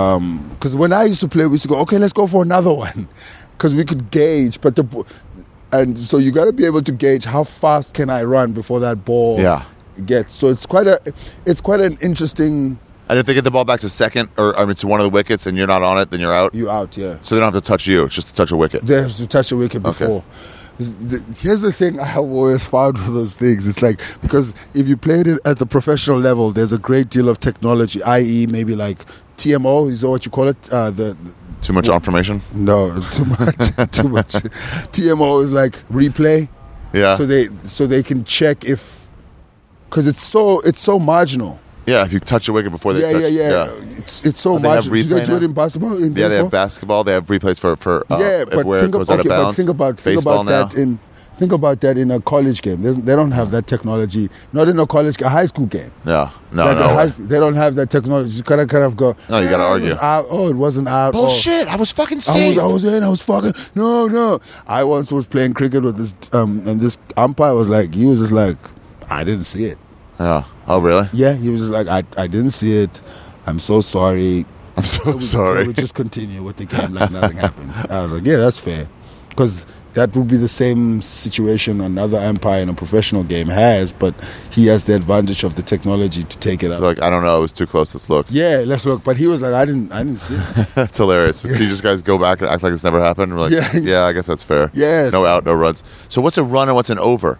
Because when I used to play, we used to go, okay, let's go for another one, because we could gauge. But the and so you got to be able to gauge how fast can I run before that ball Yeah. gets. So it's quite a, it's quite an interesting. And if they get the ball back to second, or I mean to one of the wickets, and you're not on it, then you're out. You out, yeah. So they don't have to touch you; it's just to touch a wicket. They have to touch the wicket Okay. before. The- Here's the thing I have always found with those things. It's like, because if you played it at the professional level, there's a great deal of technology, that is maybe like T M O, is that what you call it? Uh, the, the Too much information. No, too much, too much. T M O is like replay. Yeah. So they so they can check if, because it's so it's so marginal. Yeah. If you touch a wicket before they Yeah, touch. yeah, yeah, It's it's so Oh, they have marginal. Do they replay do it now? in basketball? In Yeah, they have baseball? basketball. They have replays for for uh, Yeah, if but where think, it of, goes out okay, of but bounds. think about think Baseball about that now. in think about that in a college game. There's, they don't have that technology. Not in a college, a high school game. No, no, Like a no. high, way. they don't have that technology. You kind of kind of go. No, you gotta "Ah, it argue." was out. Oh, it wasn't out. Oh, Bullshit! I was fucking I safe. was, I was in. I was fucking. No, no. I once was playing cricket with this, um, and this umpire was like, he was just like, I didn't see it. Yeah. Oh, really? Yeah, he was just like, I, I didn't see it. I'm so sorry. I'm so Can we- sorry. Can we just continue with the game like nothing happened? I was like, yeah, that's fair, because that would be the same situation another umpire in a professional game has, but he has the advantage of the technology to take it It's up. like I don't know. It was too close. Let's look. Yeah, let's look. But he was like, I didn't, I didn't see it. That's hilarious. Do you just guys go back and act like it's never happened? We're like, Yeah. yeah, I guess that's fair. Yes. No out, no runs. So what's a run and what's an over?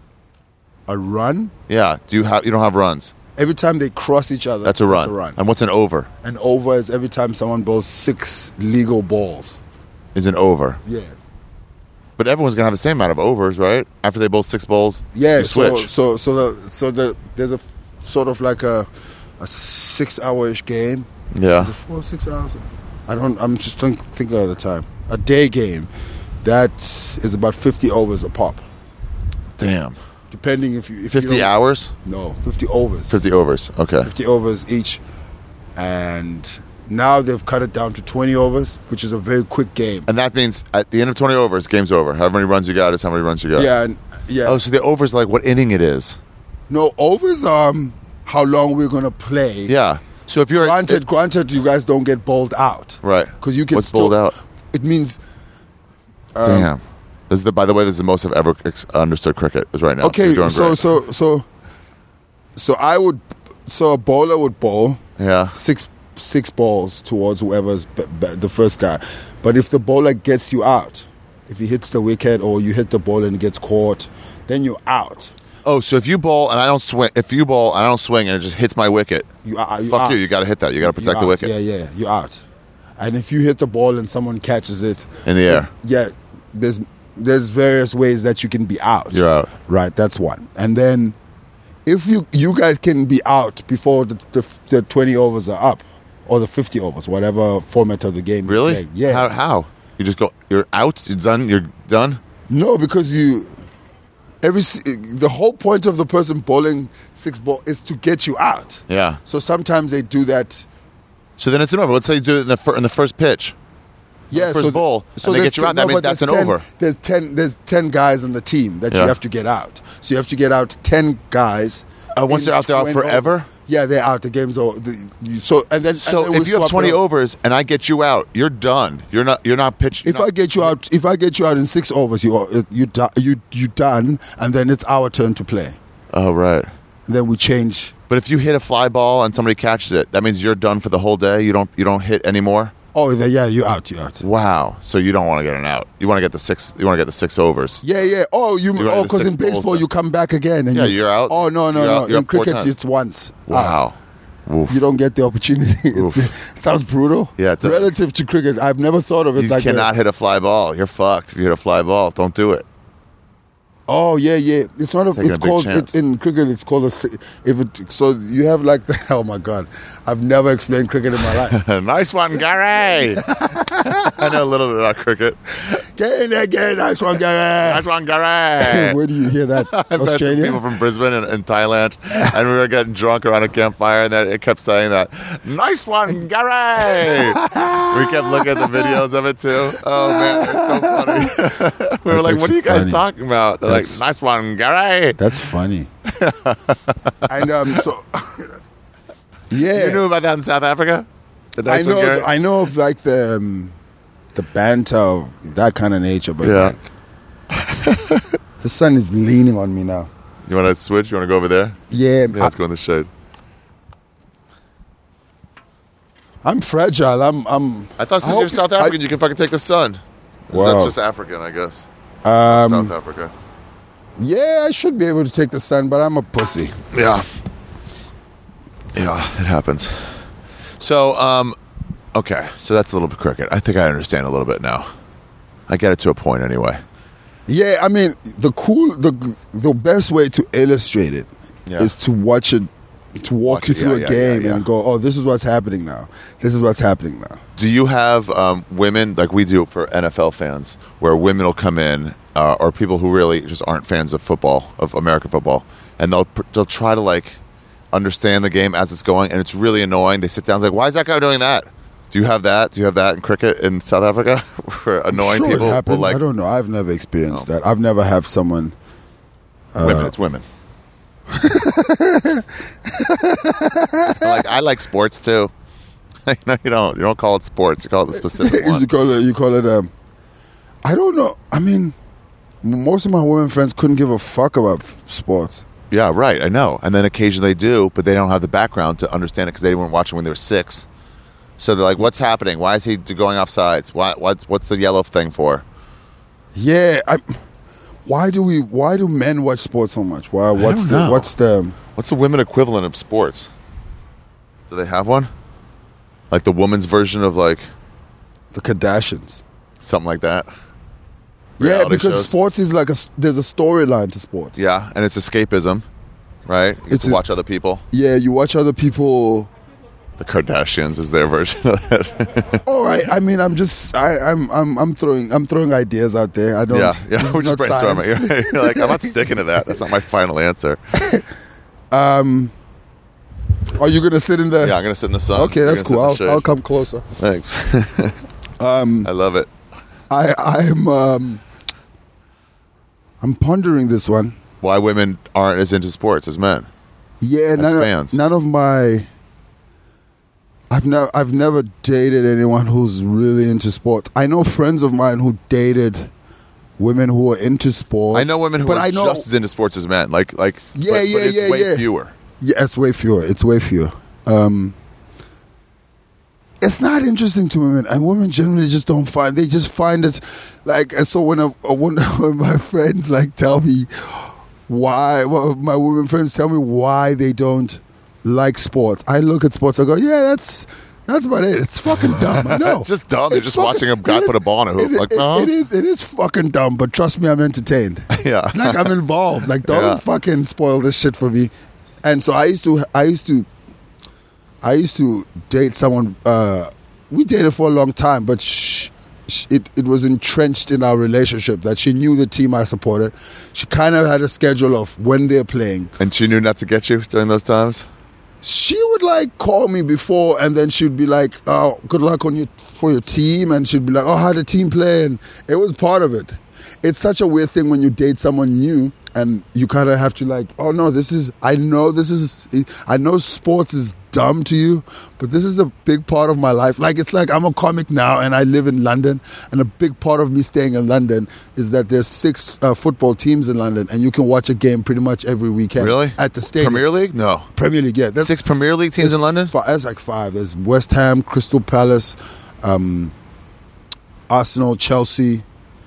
A run. Yeah. Do you have? You don't have runs. Every time they cross each other, That's a run. That's a run. And what's an over? And over is every time someone bowls six legal balls. Is an over. Yeah. But everyone's gonna have the same amount of overs, right? After they bowl six bowls, Yeah. you switch. So, so, so the, so the, there's a f- sort of like a, a six-hour-ish game. yeah. Is it four, six hours? I don't. I'm just think, thinking of the time. A day game, that is about fifty overs a pop, Damn. depending if you if you Fifty don't- hours. No, fifty overs. Fifty overs. Okay. fifty overs each, and now they've cut it down to twenty overs, which is a very quick game. And that means at the end of twenty overs, game's over. However many runs you got is how many runs you got. Yeah, and, yeah. Oh, so the over's like what inning it is. No, overs. Um, how long we're gonna play? Yeah. So if you're Granted, granted, you guys don't get bowled out, right, because you can. what's still, bowled out? It means. um, Damn. This is the. By the way, this is the most I've ever ex- understood cricket is right now. Okay, you're doing so great. so so so I would so a bowler would bowl yeah. six six balls towards whoever's b- b- the first guy, but if the bowler gets you out, if he hits the wicket or you hit the ball and it gets caught, then you're out. Oh, so if you bowl and I don't swing, if you bowl and I don't swing and it just hits my wicket, You are you fuck out. you. You got to hit that. You got to protect the You're out. wicket Yeah, yeah, you're out. And if you hit the ball and someone catches it in the air. yeah, there's there's various ways that you can be out. You're out. Right, that's one. And then if you you guys can be out before the, the, the twenty overs are up, or the fifty overs, whatever format of the game. you're Really? playing. Yeah. How, how? You just go. You're out. You're done. You're done. No, because you every s- the whole point of the person bowling six ball is to get you out. Yeah. So sometimes they do that. So then it's an over. Let's say you do it in the fir- in the first pitch. Yeah, first so ball, and they there's get you out, that no, means but that's there's an ten, over. There's ten. There's ten guys on the team that Yeah. you have to get out. So you have to get out ten guys. Uh, once in they're out, they're out twenty forever? overs. Yeah, they're out. The game's over. The, you, so and then So and then if we you have swap twenty it up. overs and I get you out, you're done. You're not. You're not pitching. If I get you out, if I get you out in six overs, you you do- you you done, and then it's our turn to play. Oh right. And then we change. But if you hit a fly ball and somebody catches it, that means you're done for the whole day. You don't. You don't hit anymore. Oh, then, yeah, you're out. You're out. Wow. So you don't want to get an out. You want to get the six. You want to get the six overs. Yeah, yeah. Oh, you. You're oh, right, the because six in balls baseball then. you come back again. And Yeah, you, you're out. Oh no, no, You're no. out- you're In up four cricket, times. it's once. out. Wow. Oof. You don't get the opportunity. Oof. It's, it sounds brutal. Yeah, it does. Relative to cricket, I've never thought of it You like cannot that. hit a fly ball. You're fucked if you hit a fly ball. Don't do it. Oh yeah, yeah. It's not. A, Taking it's a big called. chance. It's in cricket. It's called a. si- If it so you have like the. Oh my god, I've never explained cricket in my life. Nice one, Gary. I know a little bit about cricket. Get in there, get in, nice one, Gary. Nice one, Gary. Where do you hear that? I've had some Australia. people from Brisbane and, and Thailand, and we were getting drunk around a campfire, and then it kept saying that, "Nice one, Gary." We kept looking at the videos of it too. Oh man, it's so funny. We were That's like, "What are you actually guys funny. talking about?" They're That's- like, "Nice one, Gary." That's funny. And um, so. Yeah. You knew about that in South Africa? The I nice one, know. Gary? I know of like the um, the banter, of that kind of nature, but Yeah. like, The sun is leaning on me now. You want to switch? You want to go over there? Yeah, Yeah, let's go in the shade. I'm fragile. I'm. I'm. I thought since I you're hope- South African, you can fucking take the sun. Wow. That's just African, I guess. Um, South Africa. Yeah, I should be able to take the sun, but I'm a pussy. Yeah. Yeah, it happens. So, um, okay, so that's a little bit cricket. I think I understand a little bit now. I get it to a point anyway. Yeah, I mean, the cool, the the best way to illustrate it is Yeah. to watch it, to walk Watch you it, through yeah, a yeah, yeah, game yeah. and go, oh, this is what's happening now. This is what's happening now. Do you have um, women, like we do for N F L fans, where women will come in, uh, or people who really just aren't fans of football, of American football, and they'll pr- they'll try to like understand the game as it's going, and it's really annoying. They sit down and like, why is that guy doing that? Do you have that? Do you have that in cricket in South Africa? For annoying Sure, people? it happens. Will, like, I don't know. I've never experienced No. that. I've never have someone. women, it's women. like I like sports too. No, you don't. You don't call it sports. You call it the specific one. you call it. You call it. Um, I don't know. I mean, m- most of my women friends couldn't give a fuck about f- sports. Yeah, right. I know. And then occasionally they do, but they don't have the background to understand it because they weren't watching when they were six. So they're like, "What's happening? Why is he d- going off sides? Why, what's what's the yellow thing for?" Yeah. I, why do we? Why do men watch sports so much? Why? What's don't the? know. What's the? What's the women equivalent of sports? Do they have one? Like the woman's version of like The Kardashians. something like that? Yeah, Reality because shows? sports is like a. s- There's a storyline to sports. Yeah, and it's escapism, right? You get It's to a- watch other people. Yeah, you watch other people. The Kardashians is their version of that. All right. I mean, I'm just. I, I'm. I'm. I'm throwing. I'm throwing ideas out there. I don't. yeah, yeah. this is We're just not brainstorming. science. You're, you're like, I'm not sticking to that. That's not my final answer. Um. Are you gonna sit in the? Yeah, I'm gonna sit in the sun. Okay, You're that's gonna cool. sit in I'll, the shade. I'll come closer. Thanks. um, I love it. I. I'm. Um. I'm pondering this one. Why women aren't as into sports as men? Yeah, As none fans. of, none of my. I've never. I've never dated anyone who's really into sports. I know friends of mine who dated women who are into sports. I know women who but are I know, just as into sports as men. Like, like, Yeah, but, yeah, but it's yeah, way yeah. fewer. Yeah, it's way fewer. It's way fewer. Um, it's not interesting to women, and women generally just don't find. They just find it like. And so when a, a when, when my friends like tell me why, well, my women friends tell me why they don't like sports, I look at sports. I go, yeah, that's that's about it. It's fucking dumb. I know. It's just dumb. They're It's just fucking- watching a guy it put a ball in a hoop. it- Like, it- no. it is. It is fucking dumb. But trust me, I'm entertained. Yeah. Like I'm involved. Like don't Yeah. fucking spoil this shit for me. And so I used to. I used to. I used to date someone. Uh, we dated for a long time, but sh- sh- it it was entrenched in our relationship that she knew the team I supported. She kind of had a schedule of when they're playing. And she knew not to get you during those times. She would like call me before, and then she'd be like, "Oh, good luck on your for your team," and she'd be like, "Oh, how the team play?" And it was part of it. It's such a weird thing when you date someone new, and you kind of have to like, "Oh no, this is. I know this is. I know sports is dumb to you, but this is a big part of my life." Like it's like I'm a comic now, and I live in London, and a big part of me staying in London is that there's six uh, football teams in London, and you can watch a game pretty much every weekend. Really? At the stadium. Premier League? No. Premier League, yeah. That's, Six Premier League teams There's in London? fi- There's like five. There's West Ham, Crystal Palace, um, Arsenal, Chelsea,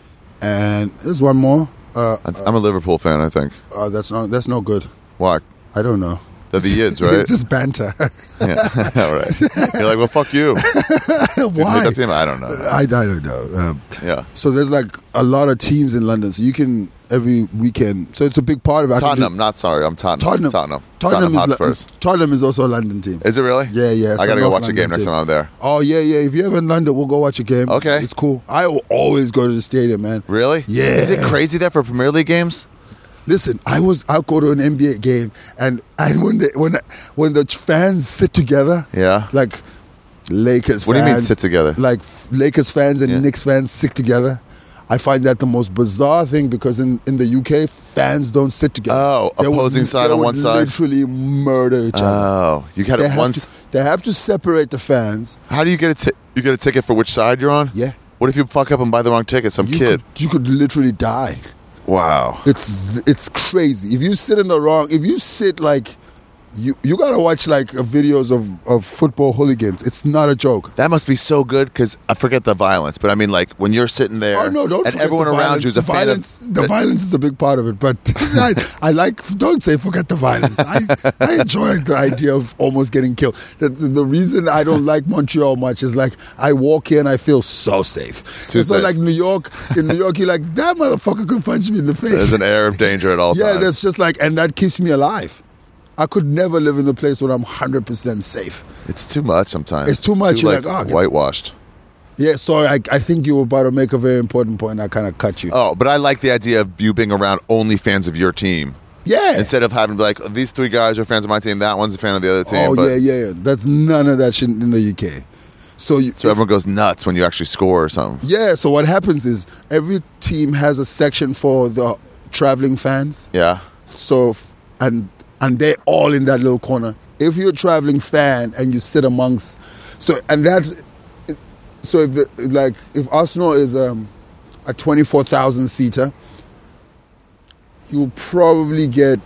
and there's one more. Uh, I- I'm a Liverpool fan, I think. uh, that's not. That's no good. Why? I don't know. They're the Yids, right? It's just banter. Yeah. All right. You're like, well, fuck you. Why? That team? I don't know. I, I don't know. Um, Yeah. so there's like a lot of teams in London. So you can every weekend. So it's a big part of it. I can do- Tottenham. Not sorry. I'm Tottenham. Tottenham. Tottenham. Tottenham, is Hotspurs. Lo- Tottenham is also a London team. Is it really? Yeah, yeah. it's I got to go North watch a game London next team. time I'm there. Oh yeah, yeah. If you're ever in London, we'll go watch a game. Okay. It's cool. I will always go to the stadium, man. Really? Yeah. Is it crazy there for Premier League games? Listen, I was I'll go to an N B A game, and and when the when when the fans sit together, Yeah. like Lakers. What do fans, you mean sit together? Like f- Lakers fans and Yeah. Knicks fans sit together. I find that the most bizarre thing because in, in the U K, fans don't sit together. Oh, They would- opposing side they on would one side? literally murder each other. Oh, you had They it have, once. to, they have to separate the fans. How do you get a ti- you get a ticket for which side you're on? Yeah. What if you fuck up and buy the wrong ticket? Some You kid. could, you could literally die. Wow. It's it's crazy. If you sit in the wrong, if you sit like, you you gotta watch like uh, videos of, of football hooligans. It's not a joke. That must be so good because I forget the violence, but I mean, like when you're sitting there, Oh no! Don't and forget everyone the around violence. you is a the fan violence, of the violence is a big part of it, but I, I like. Don't say forget the violence. I, I enjoy the idea of almost getting killed. The, the, the reason I don't like Montreal much is like I walk here and I feel so safe. Too it's safe. not like New York. In New York, you're like that motherfucker could punch me in the face. There's an air of danger at all yeah, times. that's just like, and that keeps me alive. I could never live in a place where I'm one hundred percent safe. It's too much sometimes. It's too much. Too, You're like, like, oh, get- whitewashed. Yeah, sorry, I, I think you were about to make a very important point. I kind of cut you. Oh, but I like the idea of you being around only fans of your team. Yeah. Instead of having to be like, these three guys are fans of my team, that one's a fan of the other team. Oh, but, yeah, yeah, yeah. That's none of that shit in the U K. So, you, So everyone goes nuts when you actually score or something. yeah, so what happens is every team has a section for the traveling fans. Yeah. So, f- and and they're all in that little corner. If you're a traveling fan and you sit amongst, so and that's, so if the, like if Arsenal is um, a twenty-four thousand seater, you'll probably get,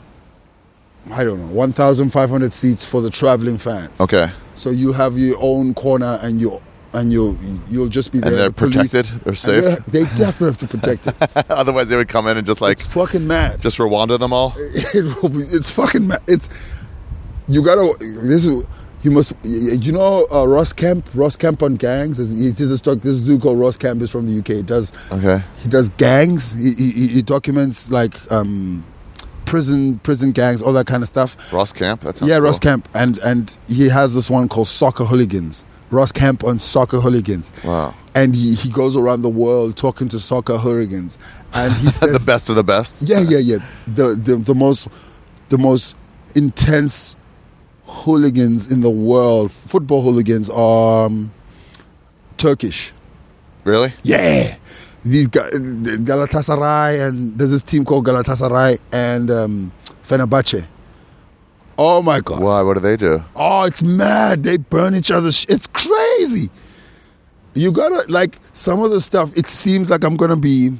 I don't know, one thousand five hundred seats for the traveling fans. Okay. So you have your own corner, and you and you you'll just be there. And they're The police- protected? They're and safe? They definitely have to protect it. Otherwise, they would come in and just like It's fucking mad. just Rwanda them all. It will be, it's fucking mad. It's you gotta. This is you must. You know uh, Ross Kemp. Ross Kemp on gangs. He did this talk. This dude called Ross Kemp is from the U K. He does. Okay. He does gangs. He, he, he documents like um, prison prison gangs, all that kind of stuff. Ross Camp. That sounds Yeah, cool. Ross Kemp, and and he has this one called Soccer Hooligans. Ross Kemp on Soccer Hooligans. Wow. And he, he goes around the world talking to soccer hooligans, and he says The best of the best. yeah, yeah, yeah. The the the most the most intense hooligans in the world, football hooligans, are um, Turkish. Really? Yeah, these Ga- Galatasaray, and there's this team called Galatasaray and um, Fenerbahce. Oh my God! Why? What do they do? Oh, it's mad. They burn each other's. Sh- it's crazy. You gotta like some of the stuff. It seems like I'm gonna be.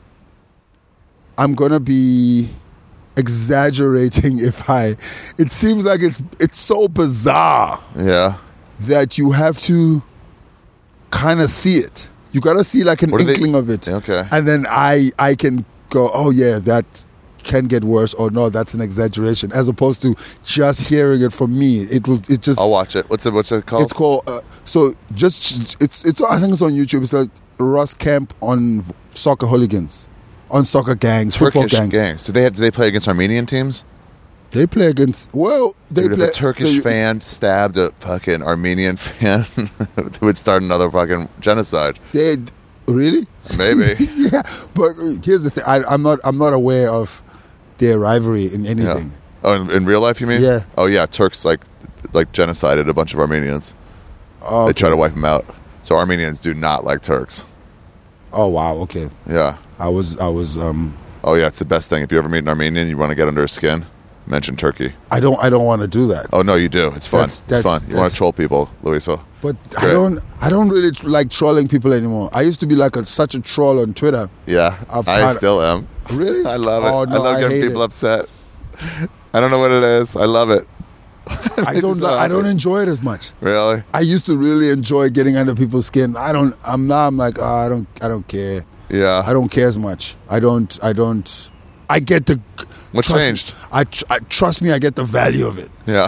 I'm gonna be exaggerating if I. It seems like it's it's so bizarre Yeah. that you have to kind of see it. You gotta see like an What do they- inkling of it, Okay. and then I I can go, oh yeah, that can get worse, or no, that's an exaggeration, as opposed to just hearing it from me. It will it just I'll watch it. What's it? What's it called? it's called uh, so just it's it's I think it's on YouTube. It's like Ross Kemp on Soccer Hooligans, on soccer gangs, football Turkish gangs. gangs. Do they have? Do they play against Armenian teams? They play against well, they Dude, play if a Turkish they- fan stabbed a fucking Armenian fan, it would start another fucking genocide. They really Maybe. yeah, but uh, here's the thing: I, I'm not I'm not aware of their rivalry in Yeah. anything. Oh, in, in real life, you mean? Yeah. Oh, yeah. Turks like like genocided a bunch of Armenians. Oh, They okay. try to wipe them out. So Armenians do not like Turks. Oh wow, okay. Yeah. I was I was um Oh, yeah. It's the best thing. If you ever meet an Armenian, you want to get under his skin, mention Turkey. I don't I don't want to do that. Oh no, you do. It's fun. That's- that's- it's fun. You want that's- to troll people, Luisa? But It's I great. don't I don't really tr- like trolling people anymore. I used to be like a, such a troll on Twitter. Yeah, I've I kinda- still am. Really? I love it. Oh, no, I love I getting hate people it. upset. I don't know what it is. I love it. I Makes me don't so I don't happy. enjoy it as much. Really? I used to really enjoy getting under people's skin. I don't. I'm now. I'm like, oh, I don't. I don't care. Yeah. I don't care as much. I don't. I don't. I get the. What trust- changed? I, tr- I trust me. I get the value of it. Yeah.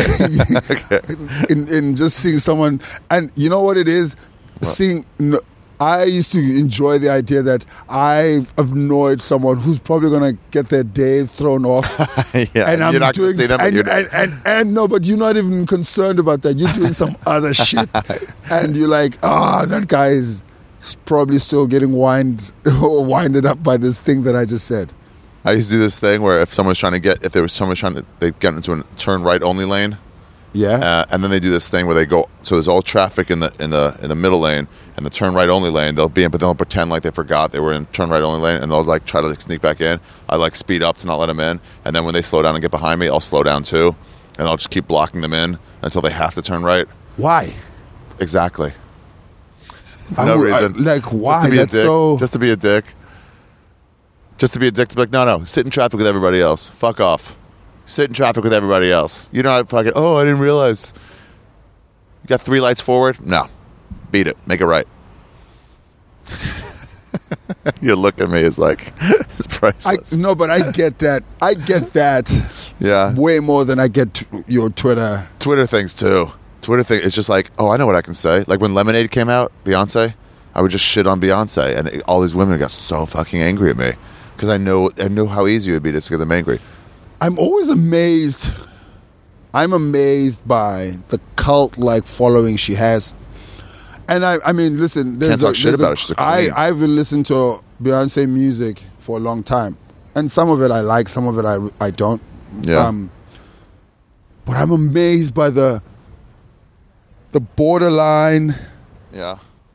I, in in just seeing someone, and you know what it is, seeing. No, I used to enjoy the idea that I've annoyed someone who's probably gonna get their day thrown off. yeah. And I'm you're not doing gonna see them. and, but you're and, and, and no, but you're not even concerned about that. You're doing some other shit, and you're like, ah, that guy is probably still getting wind winded up by this thing that I just said. I used to do this thing where if someone's trying to get, if there was someone trying to, they get into a turn right only lane, Yeah, uh, and then they do this thing where they go. So there's all traffic in the in the in the middle lane and the turn right only lane. They'll be in, but they'll pretend like they forgot they were in turn right only lane, and they'll like try to like sneak back in. I like speed up to not let them in, and then when they slow down and get behind me, I'll slow down too, and I'll just keep blocking them in until they have to turn right. why? Exactly. I No would- I- reason. like why? Just to be That's a dick. so. Just to be a dick. Just to be addicted. Like, no, no. Sit in traffic with everybody else. Fuck off. Sit in traffic with everybody else. You know how fucking, oh, I didn't realize. You got three lights forward? No. Beat it. Make it right. You look at me as like, it's priceless. I, no, but I get that. I get that Yeah. way more than I get t- your Twitter. Twitter things, too. Twitter thing, it's just like, oh, I know what I can say. Like when Lemonade came out, Beyonce, I would just shit on Beyonce. And it, all these women got so fucking angry at me. Because I know, I know how easy it would be to get them angry. I'm always amazed. I'm amazed by the cult-like following she has. And I, I mean, listen. There's Can't talk a, shit there's about a, it. She's a I, queen. I've been listening to Beyonce music for a long time, and some of it I like, some of it I, I don't. Yeah. Um, but I'm amazed by the the borderline Yeah.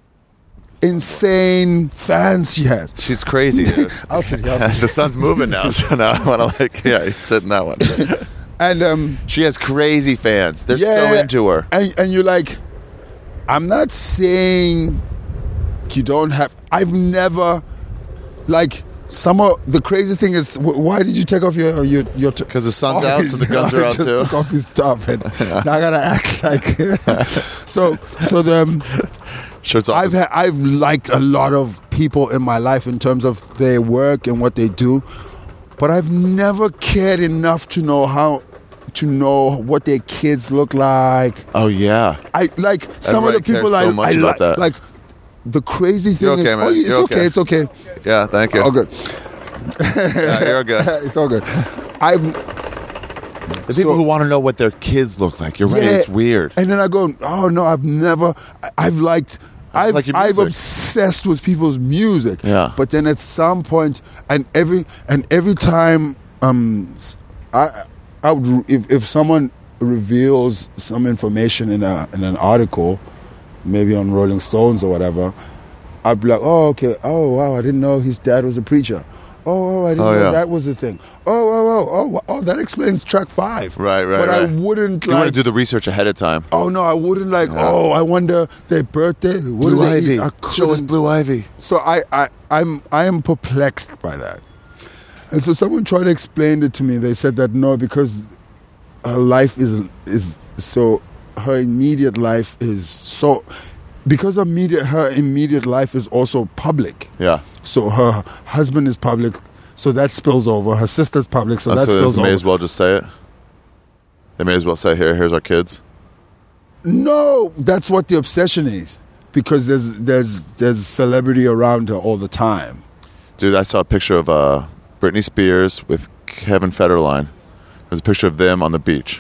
insane fans she has. She's crazy, dude. I'll sit here. I'll sit The sun's moving now, so now I want to like, yeah, you sit in that one. And um, She has crazy fans. They're yeah, so into her. And, and you're like, I'm not saying you don't have. I've never, like, some of the crazy thing is, wh- why did you take off your your your? T- Because the sun's Oh, out, so the guns are I out just too. Took off his top, and now I gotta act like. so so the. Um, Shirts off. I've ha- I've liked a lot of people in my life in terms of their work and what they do, but I've never cared enough to know how to know what their kids look like. Oh yeah. I like some Everybody of the people cares so I, much I about like. that. Like the crazy thing You're okay, is, man. oh, it's You're okay. okay. It's okay. Yeah. Thank you. Oh, good. Yeah, you're good. It's all good. I've The people who want to know what their kids look like. You're right. Yeah. It's weird. And then I go, oh no, I've never. I- I've liked. I just I've, like your I've music. obsessed with people's music. Yeah. But then at some point, and every and every time, um, I I would re- if if someone reveals some information in a in an article, maybe on Rolling Stones or whatever, I'd be like, oh okay, oh wow, I didn't know his dad was a preacher. Oh, oh I didn't Oh, know yeah. that was a thing. Oh, oh, oh, oh, oh, that explains track five. Right, right, But I right. wouldn't You like. want to do the research ahead of time. Oh no, I wouldn't like. Yeah. Oh, I wonder their birthday. What Blue do they Ivy. eat? I Show us couldn't- Blue Ivy. So I, I, I'm, I am perplexed by that. And so someone tried to explain it to me. They said that no, because her life is is so her immediate life is so because her immediate her immediate life is also public. Yeah. So her husband is public. So that spills over. Her sister's public. So Oh, that so spills they may over. as well just say it. They may as well say, "Here, here's our kids." No, that's what the obsession is. Because there's there's there's celebrity around her all the time. Dude, I saw a picture of uh, Britney Spears with Kevin Federline. There's a picture of them on the beach.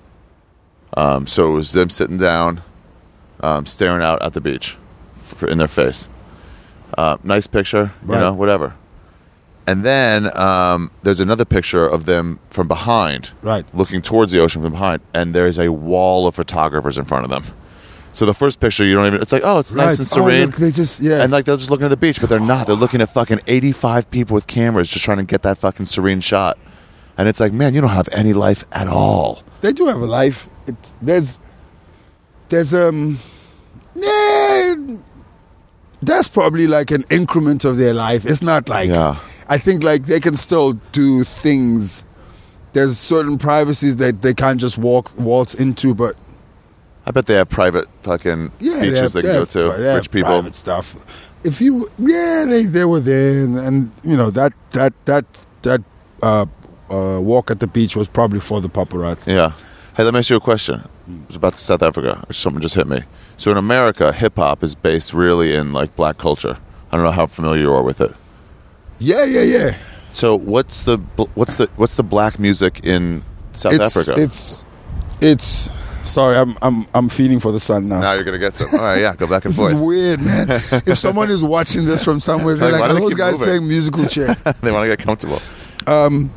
Um, so it was them sitting down, um, staring out at the beach, f- in their face. Uh, nice picture, you Right. know, whatever. And then um, there's another picture of them from behind, Right. looking towards the ocean from behind, and there's a wall of photographers in front of them. So the first picture, you don't even. It's like, oh, it's nice Right. and Oh, serene. look, they just yeah. And like they're just looking at the beach, but they're not. They're looking at fucking eighty-five people with cameras just trying to get that fucking serene shot. And it's like, man, you don't have any life at all. They do have a life. It, there's, there's um, yeah, that's probably like an increment of their life. It's not like Yeah. I think like they can still do things. There's certain privacies that they can't just walk waltz into, but I bet they have private fucking yeah, beaches have, they can go have to. pri- they have Rich people. private stuff. If you, yeah, they they were there, and, and you know that that that that uh, uh, walk at the beach was probably for the paparazzi. Yeah. Hey, let me ask you a question. I was about to South Africa. Something just hit me. So in America, hip hop is based really in like black culture. I don't know how familiar you are with it. Yeah, yeah, yeah. So what's the bl- what's the what's the black music in South it's, Africa? It's it's. Sorry, I'm I'm I'm feeding for the sun now. Now you're gonna get some. All right, yeah, go back and This forth. is weird, man. If someone is watching this from somewhere, they're Like, like, why do "Are they those keep guys moving?" playing musical chair?" They want to get comfortable. Um,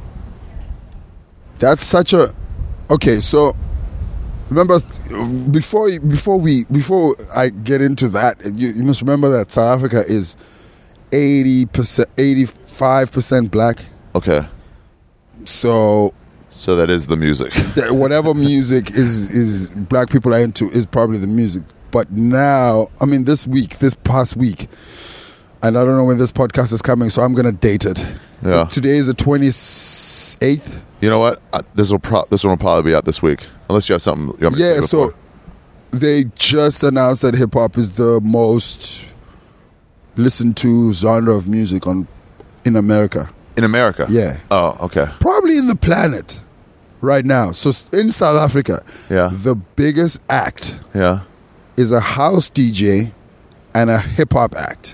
that's such a okay. So remember, before before we before I get into that, you, you must remember that South Africa is eighty percent, eighty-five percent black. Okay, So so that is the music. that whatever music is is black people are into is probably the music. But now, I mean, this week, this past week, and I don't know when this podcast is coming, so I'm gonna date it. Yeah. Today is the twenty-eighth. You know what? Uh, this will pro- this one will probably be out this week, unless you have something. You want me to Yeah, say so before. they just announced that hip hop is the most listened to genre of music on in America. In America. Yeah. Oh, okay. Probably in the planet right now. So s- in South Africa, Yeah. the biggest act Yeah. is a house D J and a hip hop act.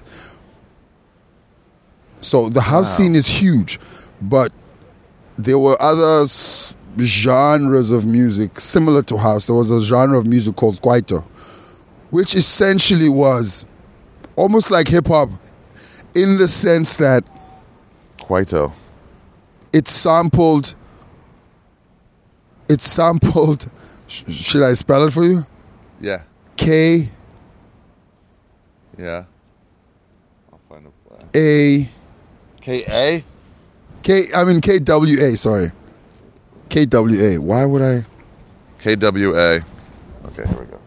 So the house Wow. scene is huge, but there were other s- genres of music similar to house. There was a genre of music called kwaito, which essentially was almost like hip hop in the sense that Kwaito. it sampled it sampled sh- should I spell it for you? Yeah. K Yeah. I'll find a A K A. K I mean K W A, sorry. K W A. Why would I K W A. Okay, here we go.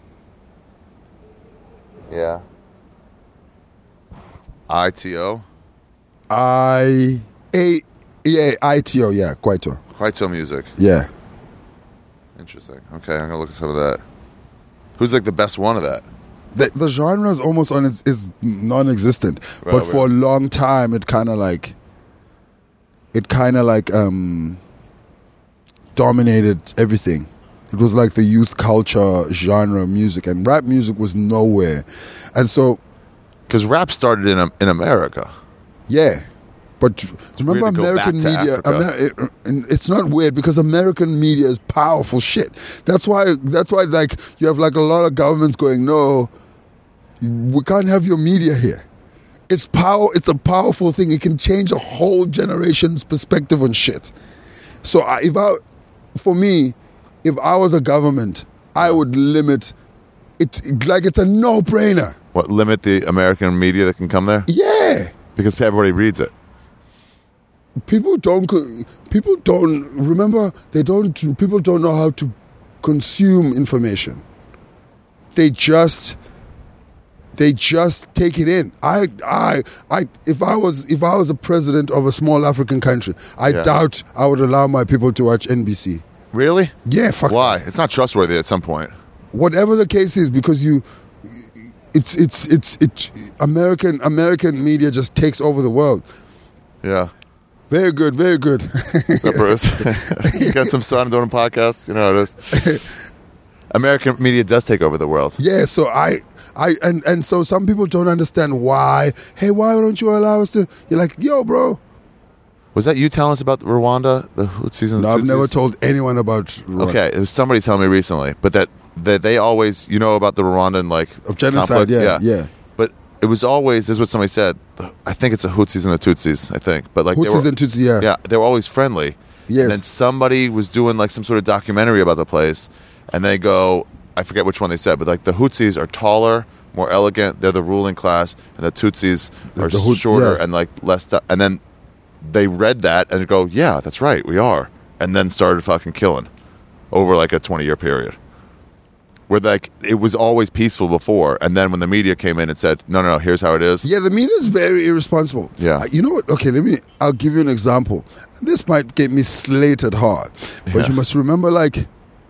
Yeah. I T O. I A yeah, I T O, yeah, kwaito. Kwaito music. Yeah. Interesting. Okay, I'm gonna look at some of that. Who's like the best one of that? The, the genre is almost on its is non-existent, Right, but for right. a long time it kind of like it kind of like um dominated everything. It was like the youth culture genre of music, and rap music was nowhere. And so Because rap started in in America. yeah, but remember weird to go American back to media. Africa. Amer- it- and it's not weird because American media is powerful shit. That's why. That's why. Like you have like a lot of governments going, no, we can't have your media here. It's power. It's a powerful thing. It can change a whole generation's perspective on shit. So I, if I, for me, if I was a government, I would limit it. Like it's a no-brainer. What, limit the American media that can come there? Yeah. Because everybody reads it. People don't. co- People don't remember. They don't. People don't know how to consume information. They just. They just take it in. I, I, I. If I was, if I was a president of a small African country, I Yeah. doubt I would allow my people to watch N B C. Really? Yeah, fuck. Why? It's not trustworthy at some point. Whatever the case is, because you, it's it's it's it. American American media just takes over the world. Yeah. Very good, very good. What's up, Bruce? You got some sun doing a podcast? You know how it is. American media does take over the world. Yeah, so I, I, and and so some people don't understand why. Hey, why don't you allow us to? You're like, yo, bro. Was that you telling us about Rwanda, the Hutsis and No, the I've never Tutsis? told anyone about Rwanda. Okay, it was somebody telling me recently, but that that they always, you know, about the Rwandan like Of genocide, conflict? yeah, yeah. But it was always, this is what somebody said. I think it's the Hutsis and the Tutsis. I think, but like they Hutsis were, and Tutsi, yeah. yeah, they were always friendly. Yes. And then somebody was doing like some sort of documentary about the place, and they go, I forget which one they said, but like the Hutsis are taller, more elegant. They're the ruling class, and the Tutsis The- are the Hut- shorter yeah. and like less. stu- And then they read that and go, yeah, that's right, we are, and then started fucking killing over like a twenty year period. Where like it was always peaceful before, and then when the media came in and said, no, no, no, here's how it is. Yeah, the media is very irresponsible. Yeah. Uh, you know what? Okay, let me. I'll give you an example. This might get me slated hard, but Yeah. you must remember, like,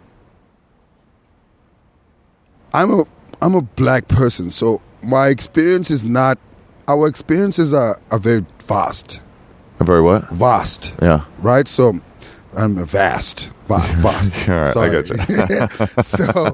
I'm a I'm a black person, so my experience is not. Our experiences are are very vast, Very what? vast. Yeah. Right. So I'm a vast, vast, vast. All right, I Sorry. got so,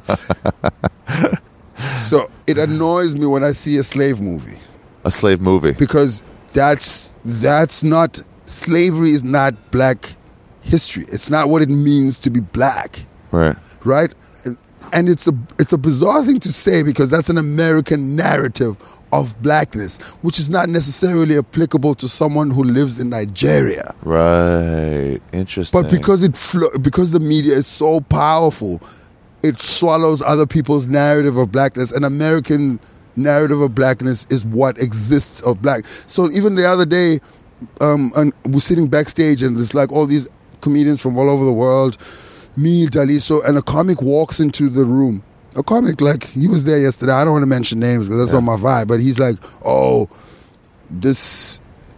so it annoys me when I see a slave movie. A slave movie. Because that's that's not slavery is not black history. It's not what it means to be black, Right. right? And, and it's a it's a bizarre thing to say because that's an American narrative of blackness, which is not necessarily applicable to someone who lives in Nigeria. Right. Interesting. But because it flo- because the media is so powerful, it swallows other people's narrative of blackness. An American narrative of blackness is what exists of black. So even the other day, um, and we're sitting backstage, and there's like all these comedians from all over the world, me, Daliso, and a comic walks into the room. A comic, like, he was there yesterday. I don't want to mention names because that's Yeah. not my vibe. But he's like, oh, this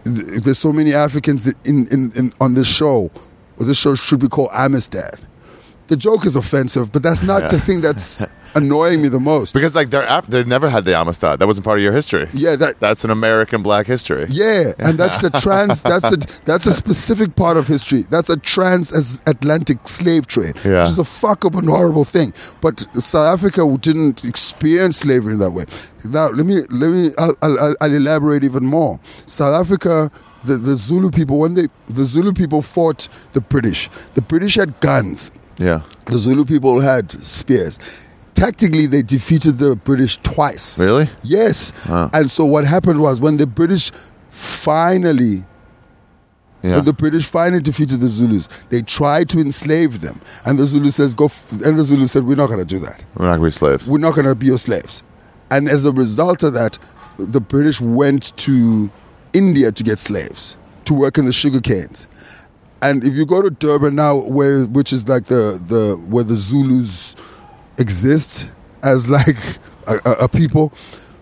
there's so many Africans in, in, in on this show. This show should be called Amistad. The joke is offensive, but that's not Yeah. the thing that's annoying me the most. Because like they're Af- they never had the Amistad. That wasn't part of your history. Yeah, that That's an American black history. yeah, and that's the trans. That's a that's a specific part of history. That's a transatlantic slave trade, Yeah. which is a fuck up and horrible thing. But South Africa didn't experience slavery in that way. Now let me let me I'll, I'll, I'll elaborate even more. South Africa. The, the Zulu people, when they the Zulu people fought the British, the British had guns. Yeah. The Zulu people had spears. Tactically, they defeated the British twice. Really? Yes. Wow. And so what happened was when the British finally, Yeah. when the British finally defeated the Zulus, they tried to enslave them, and the Zulu says, "Go." F-, and the Zulu said, "We're not going to do that. We're not gonna be slaves. We're not going to be your slaves." And as a result of that, the British went to India to get slaves to work in the sugar canes. And if you go to Durban now, where which is like the, the where the Zulus exist as like a, a, a people,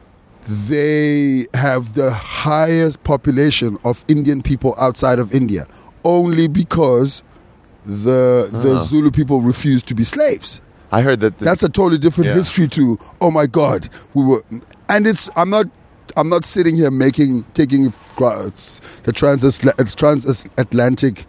they have the highest population of Indian people outside of India, only because the the Oh. Zulu people refused to be slaves. I heard that. The, That's a totally different Yeah. history to, oh my God, we were, and it's, I'm not, I'm not sitting here making, taking gra- the transatl- transatlantic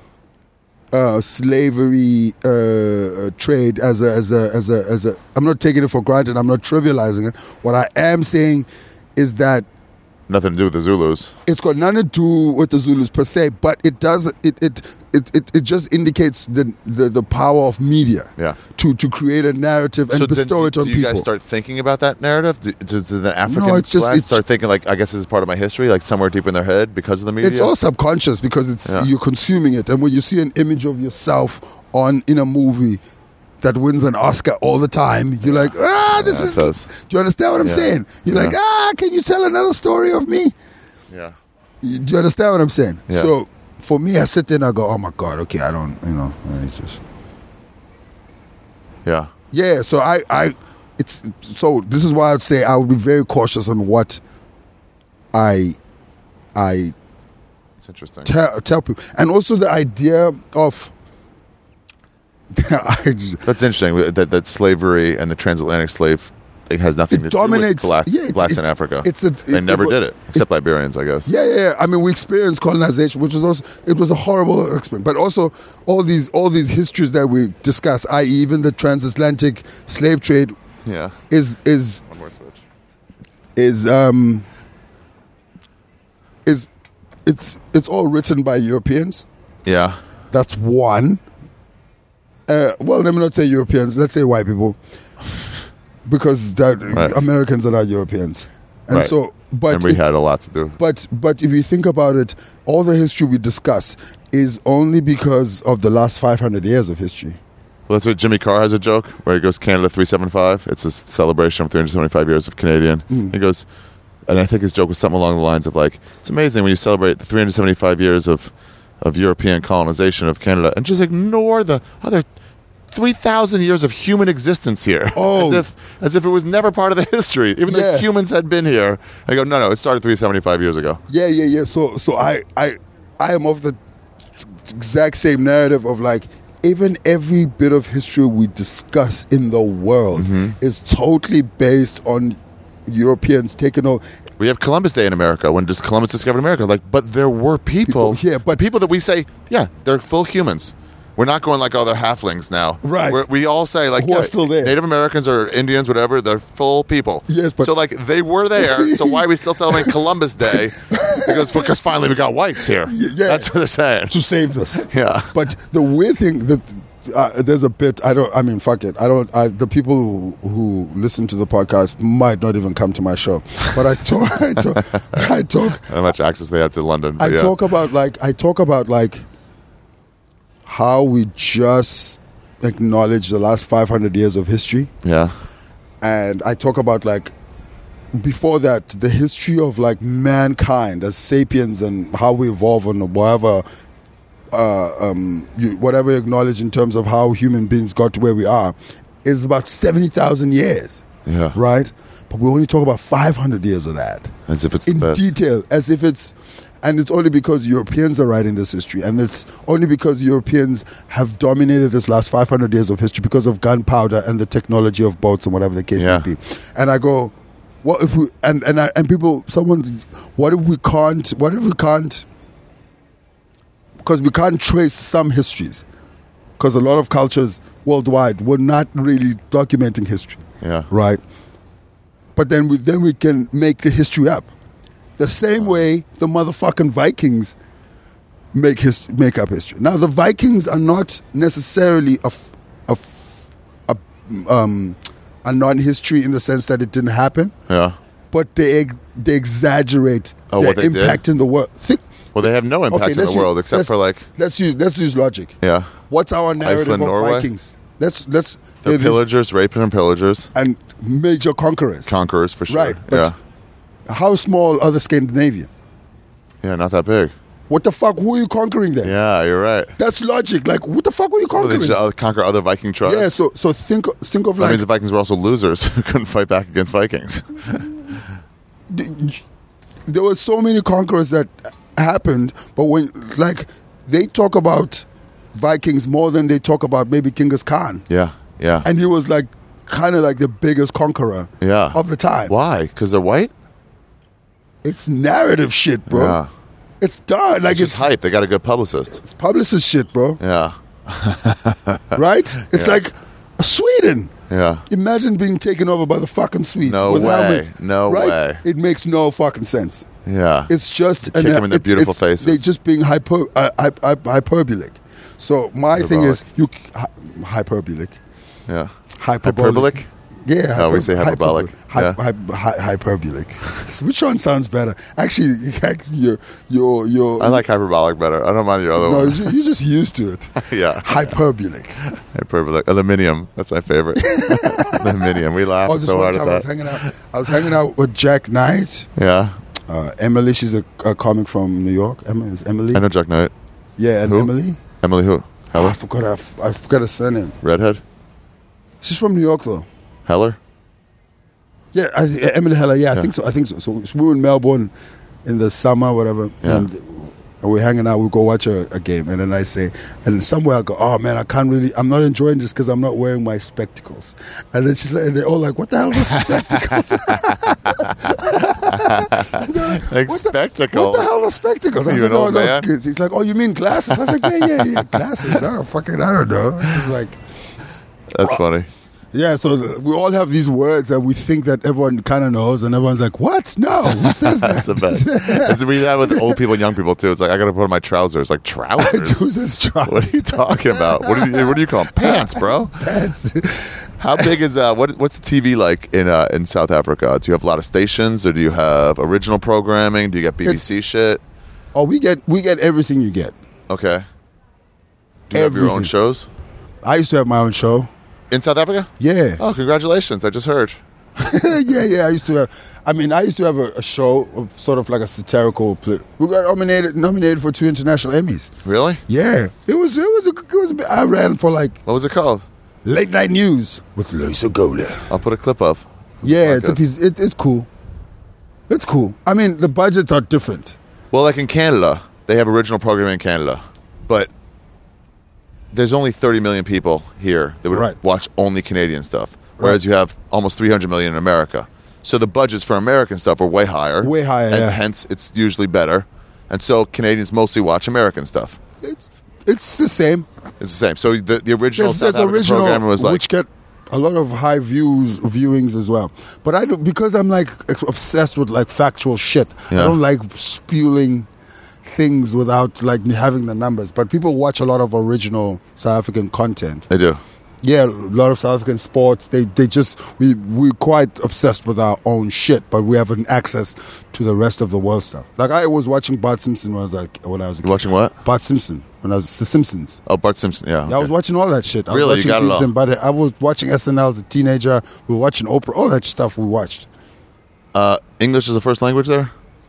uh, slavery uh, trade as a, as a, as a, as a, I'm not taking it for granted, I'm not trivializing it. What I am saying is that nothing to do with the Zulus. it's got nothing to do with the Zulus per se, but it does it it it it, it just indicates the, the the power of media Yeah. to to create a narrative and so then bestow do, it on do you people. guys start thinking about that narrative? Do, do, do the African it's just- blacks it's- start thinking like, I guess this is part of my history, like somewhere deep in their head because of the media? It's all subconscious because it's Yeah. you're consuming it, and when you see an image of yourself on in a movie that wins an Oscar all the time, you're like, ah, this Yeah, it is. does. Do you understand what I'm Yeah. saying? You're like, Yeah. ah, can you tell another story of me? Yeah. You- Do you understand what I'm saying? Yeah. So for me, I sit there and I go, oh my God, okay, I don't, you know, it's just. Yeah. Yeah, so I, I, it's so. This is why I'd say I would be very cautious on what I, I It's interesting. tell, tell people, and also the idea of. I just, That's interesting that, that slavery and the transatlantic slave thing has nothing It to dominates- do with black, yeah, it- blacks it- in Africa. it's a- they it- never it- did it, except Liberians, I guess. yeah, yeah, yeah. I mean, we experienced colonization, which was also it was a horrible experience. But also all these all these histories that we discuss, that is, even the transatlantic slave trade, Yeah. is is One more switch. is um is it's it's all written by Europeans. Yeah. That's one. Uh, well, let me not say Europeans. Let's say white people, because that Right. Americans are not Europeans, and Right. so. But and we it- had a lot to do. But but if you think about it, all the history we discuss is only because of the last five hundred years of history. Well, that's what Jimmy Carr has a joke where he goes Canada three seventy-five. It's a celebration of three hundred seventy-five years of Canadian. Mm. He goes, and I think his joke was something along the lines of like, it's amazing when you celebrate the three hundred seventy-five years of of European colonization of Canada and just ignore the other three thousand years of human existence here. Oh. As if as if it was never part of the history, even Yeah. though humans had been here. I go, no, no, it started three hundred seventy-five years ago. Yeah, yeah, yeah. So so I I I am of the exact same narrative of like even every bit of history we discuss in the world Mm-hmm. is totally based on Europeans taking over. We have Columbus Day in America when just Columbus discovered America. Like, but there were people, People, yeah, but- people that we say, yeah, they're full humans. We're not going like, oh, they're halflings now. Right. We're, we all say like, Who are yeah, still there. Native Americans or Indians, whatever, they're full people. Yes, but- so like they were there. So why are we still celebrating Columbus Day? Because because finally we got whites here. Yeah. That's what they're saying. To save us. Yeah. But the weird thing that uh, there's a bit I don't I mean fuck it I don't I, the people who, who listen to the podcast might not even come to my show, but I talk I talk I talk How much access they had to London? I but yeah. talk about like I talk about like how we just acknowledge the last five hundred years of history, Yeah. and I talk about like before that the history of like mankind as sapiens and how we evolve and whatever uh, um, you, whatever you acknowledge in terms of how human beings got to where we are is about seventy thousand years, Yeah. right? But we only talk about five hundred years of that As if it's the in best. detail, as if it's And it's only because Europeans are writing this history, and it's only because Europeans have dominated this last five hundred years of history because of gunpowder and the technology of boats and whatever the case Yeah. may be. And I go, what if we and and I, and people, someone, what if we can't? What if we can't? Because we can't trace some histories, because a lot of cultures worldwide were not really documenting history. Yeah. Right. But then we then we can make the history up. The same way the motherfucking Vikings make his, make up history. Now the Vikings are not necessarily a f- a, f- a um a non-history in the sense that it didn't happen, Yeah. but they ex- they exaggerate Oh, their what they did? impact in the world. Think, Well, they have no impact okay, in the let's world use- except let's- for like let's use let's use logic. yeah, What's our narrative Iceland, of Norway? Vikings? Let's let's they're it is- pillagers, rapers, and pillagers, and major conquerors. conquerors for sure. Right, but yeah, how small are the Scandinavian? yeah, not that big. What the fuck? Who are you conquering then? Yeah, you're right. That's logic. Like, what the fuck were you Well, they conquering? just uh, conquer other Viking tribes. Yeah, so so think think of That like means the Vikings were also losers who couldn't fight back against Vikings. there were so many conquerors that happened, but when like they talk about Vikings more than they talk about maybe Genghis Khan, Yeah, yeah, and he was like kind of like the biggest conqueror yeah. of the time. Why? Because they're white. It's narrative shit, bro. Yeah, It's done. Like it's it's just hype. They got a good publicist. it's publicist shit, bro. Yeah, Right? It's Yeah. like Sweden. yeah. Imagine being taken over by the fucking Swedes. No with way. helmets, No right? way. It makes no fucking sense. Yeah. It's just Kick them in their it's- beautiful it's- faces. They're just being hyper, uh, hyp- hyp- hyperbolic. So my thing is you hy- hyperbolic, yeah. hyperbolic. Hyperbolic? Yeah, Oh, we say hyperbolic. Hyper, Yeah. hyper, hy- hyperbolic. So which one sounds better? Actually, actually your your your. I like hyperbolic better. I don't mind your other No, one. you- you're just used to it. Yeah. Hyperbolic. Hyperbolic. Aluminium. That's my favorite. Aluminium. We laughed Oh, this so one hard time I was at that. hanging out. I was hanging out with Jack Knight. Yeah. Uh, Emily, she's a, a comic from New York. Emily, is Emily? I know Jack Knight. Yeah, and Who? Emily. Emily who? Oh, I Heller? forgot. Her, f- I forgot her surname. Redhead? She's from New York, though. Heller? Yeah, I, Emily Heller. Yeah, I Yeah. think so. I think so. So we were in Melbourne in the summer, whatever, Yeah. and, and we're hanging out. We go watch a, a game, and then I say, and somewhere I go, oh man, I can't really. I'm not enjoying this because I'm not wearing my spectacles. And then she's like, and they're all like, what the hell are spectacles? Like What spectacles. the hell are spectacles? I You said, an no, old no. man? He's like, oh, you mean glasses? I was like, yeah, yeah, yeah, glasses. I don't fucking, I don't know. It's like, That's funny. yeah. So we all have these words that we think that everyone kind of knows, and everyone's like, what? No, who says that? That's the best. It's, we have with old people and young people too. It's like, I got to put on my trousers. Like, trousers? Who says trousers? What are you talking about? What do you, what do you call them? Pants, bro. Pants. How big is uh? What what's the T V like in uh in South Africa? Do you have a lot of stations, or do you have original programming? Do you get B B C shit? Oh, we get we get everything you get. Okay. Do you have your own Everything. shows I used to have my own show. in South Africa? Yeah, Oh, congratulations! I just heard. yeah, yeah. I used to have. I mean, I used to have a, a show of sort of like a satirical. Pl- we got nominated nominated for two international Emmys. Really? Yeah, it was it was a, it was. A, bit- I ran for like What was it called? late night news with Loisa Gola. I'll put a clip up. Yeah, it's a Podcast. piece. It, it's cool. It's cool. I mean, the budgets are different. Well, like in Canada, they have original programming in Canada, but there's only thirty million people here that would Right. watch only Canadian stuff, whereas Right. you have almost three hundred million in America. So the budgets for American stuff are way higher. Way higher, and yeah. hence it's usually better. And so Canadians mostly watch American stuff. It's it's the same. It's the same. So the, the original There's, South there's African original programmer was like, which get a lot of high views viewings as well. But I do because I'm like obsessed with like factual shit. Yeah. I don't like spewing things without like having the numbers. But people watch a lot of original South African content. they do. Yeah, a lot of South African sports. They they just we we're quite obsessed with our own shit, but we have an access to the rest of the world stuff. Like I was watching Bart Simpson when I was like when I was a You kid. watching what? Bart Simpson when I was The Simpsons. Oh, Bart Simpson. Yeah. Yeah, I was okay. watching all that shit. I Really? was You watching got it Beavis all? and Butthead. I was watching S N L as a teenager. We were watching Oprah. All that stuff we watched. Uh, English is the first language there?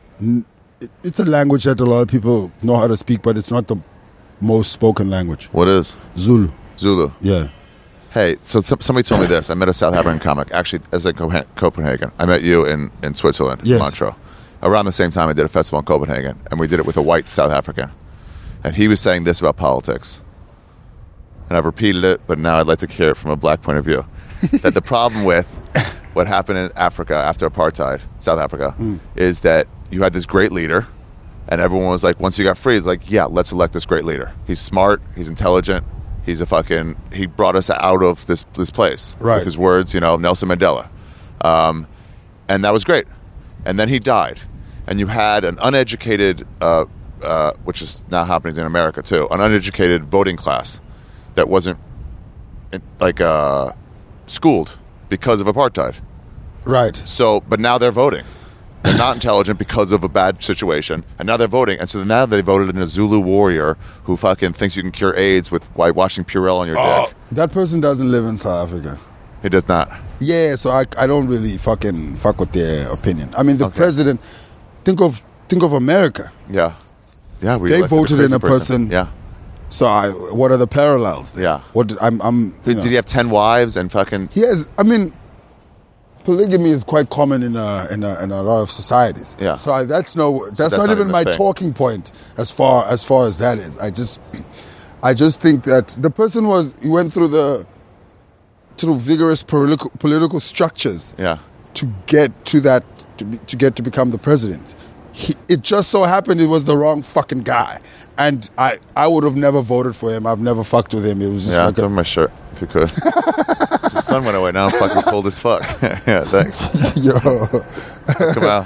It, it's a language that a lot of people know how to speak, but it's not the most spoken language. What is? Zulu. Zulu. Yeah. Hey, so some, somebody told me this. I met a South African comic, actually, as in Copen- Copenhagen. I met you in, in Switzerland, Yes. Montreux. around the same time I did a festival in Copenhagen, and we did it with a white South African. And he was saying this about politics. And I've repeated it, but now I'd like to hear it from a black point of view. That the problem with what happened in Africa after apartheid, South Africa, mm. is that you had this great leader, and everyone was like, once you got free, it's like, yeah, let's elect this great leader. He's smart, he's intelligent, he's a fucking, he brought us out of this this place. Right. With his words, you know, Nelson Mandela. Um, and that was great. And then he died. And you had an uneducated, uh, uh, which is now happening in America too, an uneducated voting class that wasn't like uh, schooled because of apartheid. Right. So, but now they're voting. They're not intelligent because of a bad situation, and now they're voting. And so now they voted in a Zulu warrior who fucking thinks you can cure AIDS with by washing Purell on your oh, dick. That person doesn't live in South Africa. He does not. Yeah, so I, I don't really fucking fuck with their opinion. I mean, the Okay. president. Think of think of America. Yeah, yeah. We They elected voted crazy in a person. Yeah. So I, what are the parallels there? Yeah. What I'm I'm. You Did know. he have ten wives and fucking? He has. I mean, polygamy is quite common in a in a, in a lot of societies. Yeah. So I, that's no. That's, that's not, not even even a my thing. talking point as far as far as that is. I just, I just think that the person was he went through the, through vigorous political political structures. Yeah. To get to that to be, to get to become the president. He, it just so happened it was the wrong fucking guy, and I I would have never voted for him. I've never fucked with him. It was just Yeah, like throw a, my shirt if you could. The sun went away. Now I'm fucking cold as fuck. Yeah, thanks. yo. Come out.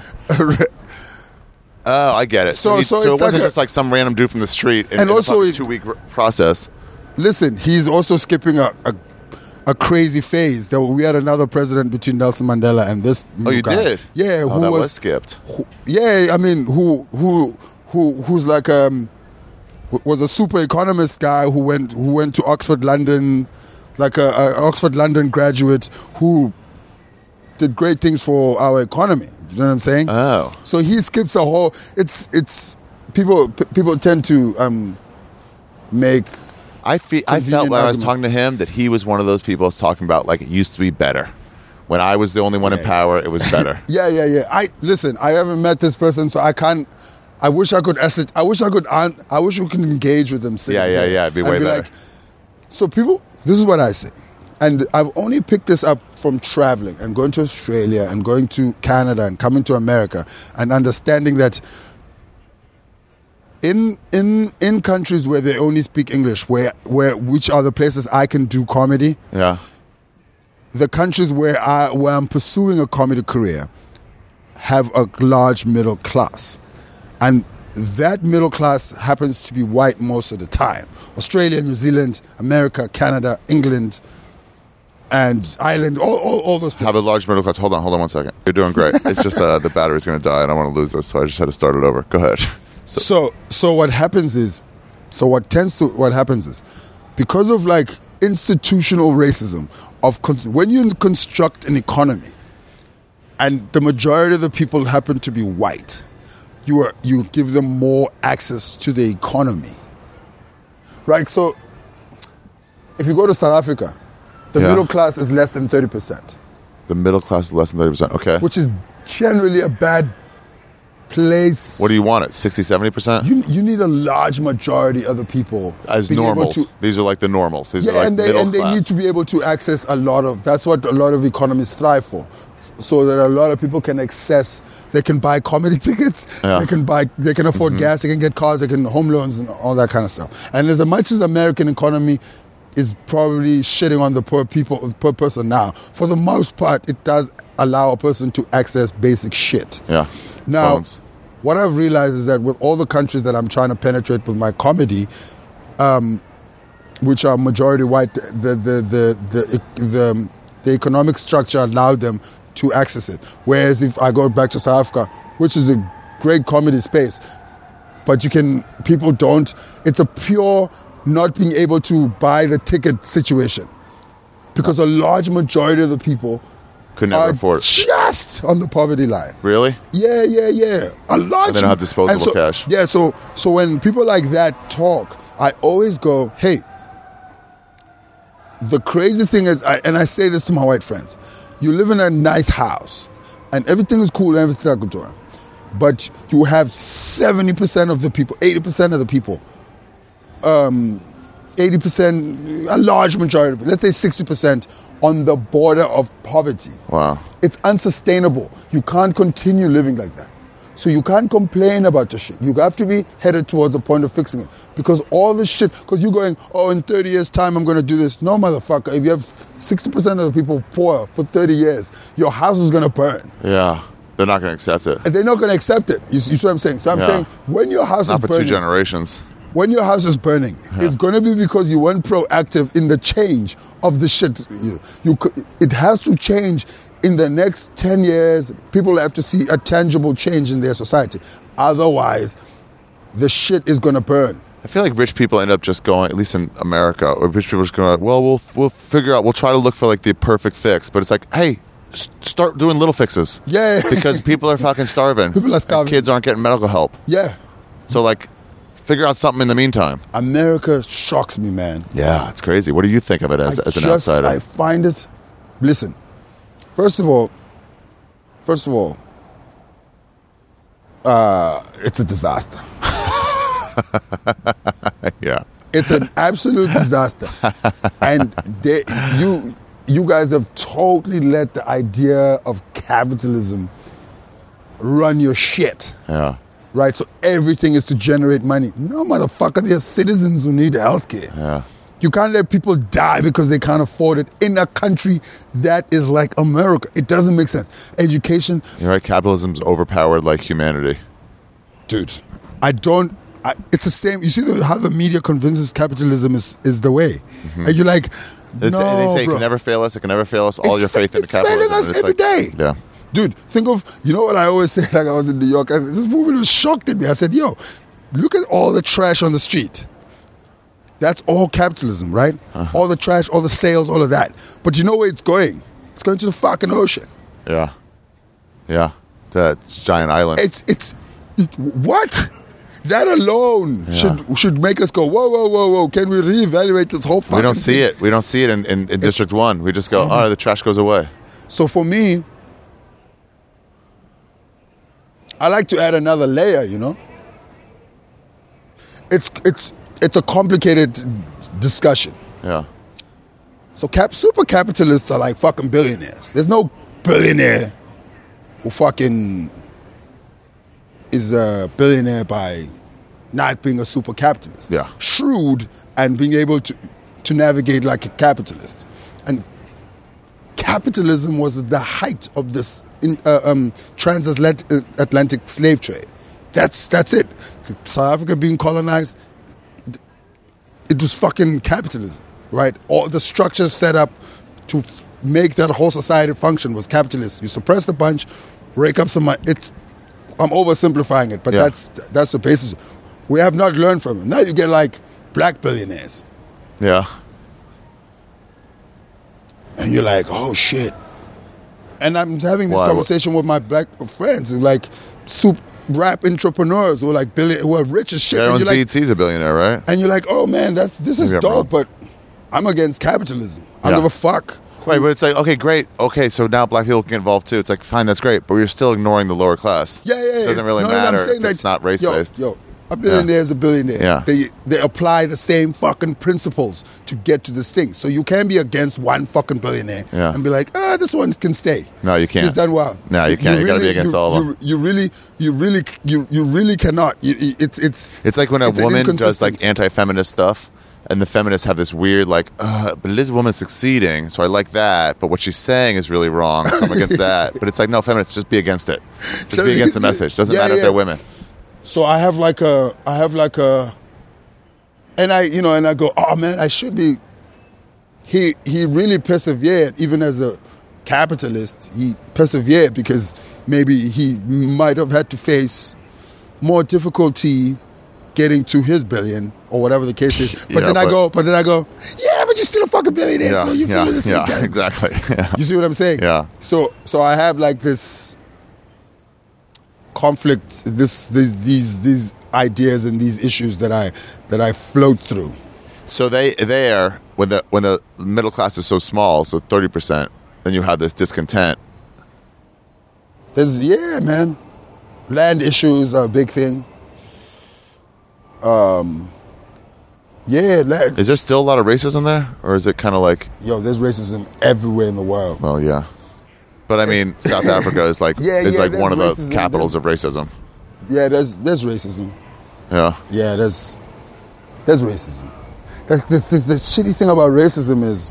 Oh, I get it. So, So- he, so so it it's wasn't like a- just like some random dude from the street in, And in also a it- two-week r- process. Listen, he's also skipping a, a a crazy phase. There, we had another president between Nelson Mandela and this. Oh, you guy. did? Yeah, Oh, who that was, was, skipped. who, yeah, I mean, who who who who's like um was a super economist guy who went who went to Oxford, London, like a, a Oxford, London graduate who did great things for our economy. You know what I'm saying? Oh. So he skips a whole. It's it's people p- people tend to um make. I fe- I felt Convenient when I was arguments. talking to him that he was one of those people I was talking about, like, it used to be better. When I was the only one in Yeah. power, it was better. Yeah, yeah, yeah. I listen. I haven't met this person, so I can't. I wish I could. Asset, I wish I could. an- I wish we could engage with them. sitting Yeah, yeah, here yeah, it'd be and way better. Like, so people, this is what I say, and I've only picked this up from traveling and going to Australia and going to Canada and coming to America and understanding that in in in countries where they only speak English, where where which are the places I can do comedy. Yeah. The countries where I where I'm pursuing a comedy career have a large middle class, and that middle class happens to be white most of the time. Australia, New Zealand, America, Canada, England, and Ireland, all all, all those Have places. a large middle class. Hold on, hold on one second. You're doing great. It's just uh, the battery's going to die, and I want to lose this, so I just had to start it over. Go ahead. So, So so what happens is, so what tends to what happens is, because of like institutional racism of con- when you construct an economy, and the majority of the people happen to be white, you are you give them more access to the economy, right? So if you go to South Africa, the Yeah. middle class is less than thirty percent, the middle class is less than thirty percent. Okay. which is generally a bad place. What do you want it? sixty, seventy percent? You you need a large majority of the people As being able normals. to- These are like the normals. These yeah, are like and they middle and they class. need to be able to access a lot of. That's what a lot of economies strive for, so that a lot of people can access. They can buy comedy tickets. Yeah. Mm-hmm. They can buy. They can afford gas. They can get cars. They can home loans and all that kind of stuff. And as much as American economy is probably shitting on the poor people, poor person now, for the most part, it does allow a person to access basic shit. Yeah. Now, Phones. what I've realized is that with all the countries that I'm trying to penetrate with my comedy, um, which are majority white, the the the the the, the economic structure allowed them to access it. Whereas if I go back to South Africa, which is a great comedy space, but you can people don't. It's a pure not being able to buy the ticket situation, because a large majority of the people Could never are afford it. just on the poverty line. Really? Yeah, yeah, yeah. A large. And they don't have disposable and so- cash. Yeah, so so when people like that talk, I always go, hey. The crazy thing is, I, and I say this to my white friends, you live in a nice house, and everything is cool and everything's good to but you have seventy percent of the people, eighty percent of the people, um, eighty percent, a large majority, let's say sixty percent on the border of poverty. Wow. It's unsustainable. You can't continue living like that. So you can't complain about your shit. You have to be headed towards a point of fixing it. Because all this shit, because you're going, oh, in thirty years' time, I'm going to do this. No, motherfucker. If you have sixty percent of the people poor for thirty years, your house is going to burn. Yeah. They're not going to accept it. And they're not going to accept it. You, you see what I'm saying? So I'm Yeah. saying, when your house Not is for burning, two generations. when your house is burning, it's going to be because you weren't proactive in the change of the shit. You, you, c- it has to change in the next ten years. People have to see a tangible change in their society. Otherwise, the shit is going to burn. I feel like rich people end up just going, at least in America, or rich people are just going, well, we'll we'll figure out, we'll try to look for like the perfect fix. But it's like, hey, s- start doing little fixes. Yeah. Because people are fucking starving. People are starving. And kids aren't getting medical help. Yeah. So like, figure out something in the meantime. America shocks me, man. Yeah, it's crazy. What do you think of it as, I as an just- outsider? I find it, listen, first of all, first of all, uh, it's a disaster. yeah. It's an absolute disaster. And they, you you guys have totally let the idea of capitalism run your shit. Yeah. Right? So everything is to generate money. No, motherfucker, there's citizens who need healthcare. Yeah. You can't let people die because they can't afford it in a country that is like America. It doesn't make sense. Education, You're right. Capitalism's overpowered like humanity. dude, I don't, I, it's the same. You see the, how the media convinces capitalism is, is the way. And you're like, It's, no, they say it bro. can never fail us. It can never fail us. All It's your fa- faith into it's failing capitalism. us And it's every day. Yeah. Dude, think of, you know what I always say, like I was in New York, and this woman was shocked at me. I said, yo, look at all the trash on the street. That's all capitalism, right? Uh-huh. All the trash, all the sales, all of that. But you know where it's going? It's going to the fucking ocean. Yeah. Yeah. That giant island. It's, it's, it, what? That alone Yeah. should should make us go, whoa, whoa, whoa, whoa, can we reevaluate this whole fucking we don't see thing? it. We don't see it in, in, in District one. We just go, oh, the trash goes away. So for me, I like to add another layer, you know? It's it's it's a complicated discussion. Yeah. So cap super capitalists are like fucking billionaires. There's no billionaire who fucking is a billionaire by not being a super capitalist. Yeah. Shrewd and being able to to navigate like a capitalist. And capitalism was the height of this in, uh, um, transatlantic Atlantic slave trade. That's that's it. South Africa being colonized, it was fucking capitalism, right? All the structures set up to make that whole society function was capitalist. You suppress the bunch, rake up some money. It's, I'm oversimplifying it, but Yeah. that's that's the basis. We have not learned from it. Now you get like black billionaires, Yeah. and you're like, oh shit. And I'm having this Why? conversation with my black friends, like soup rap entrepreneurs who are like billion, who are rich as shit. Yeah, and, everyone's you're B like, E T's a billionaire, right? and you're like, oh man, that's this is Maybe I'm dope, wrong. but I'm against capitalism. I Yeah. don't give a fuck. Right, but it's like, okay, great. Okay, so now black people can get involved too. It's like, fine, that's great, but you're still ignoring the lower class. Yeah, yeah, yeah. It doesn't really No, no, no, I'm matter saying if like, it's not race-based. Yo, yo, a billionaire is a billionaire. Yeah. They they apply the same fucking principles to get to this thing. So you can't be against one fucking billionaire Yeah. and be like, ah, this one can stay. No, you can't. He's done well. No, you can't. You gotta be against you, all of you, them. You really, you really, you you really cannot. You, you- it's it's. It's like when a it's an woman does like inconsistent- anti-feminist stuff, and the feminists have this weird like, uh, but it is a woman succeeding, so I like that. But what she's saying is really wrong, so I'm against that. But it's like, no, feminists, just be against it. Just be against the message. Doesn't Yeah, matter if yeah. they're women. So I have like a, I have like a, and I, you know, and I go, oh man, I should be. He he really persevered, even as a capitalist. He persevered because maybe he might have had to face more difficulty getting to his billion or whatever the case is. But Yeah, then I but- go, but then I go, yeah, but you're still a fucking billionaire, Yeah, so you yeah, feel the same yeah, category. exactly. Yeah. You see what I'm saying? Yeah. So so I have like this conflict, this these these these ideas and these issues that I that I float through. So they there when the when the middle class is so small, so thirty percent, then you have this discontent. There's yeah, man. Land issues are a big thing. Um, yeah, land. Is there still a lot of racism there, or is it kind of like? Yo, there's racism everywhere in the world. Well, yeah, but I mean, South Africa is like Yeah, is yeah, like one of the there's racism, capitals of racism. Yeah, there's there's racism. Yeah, Yeah, there's there's racism. The, the, the, the shitty thing about racism is,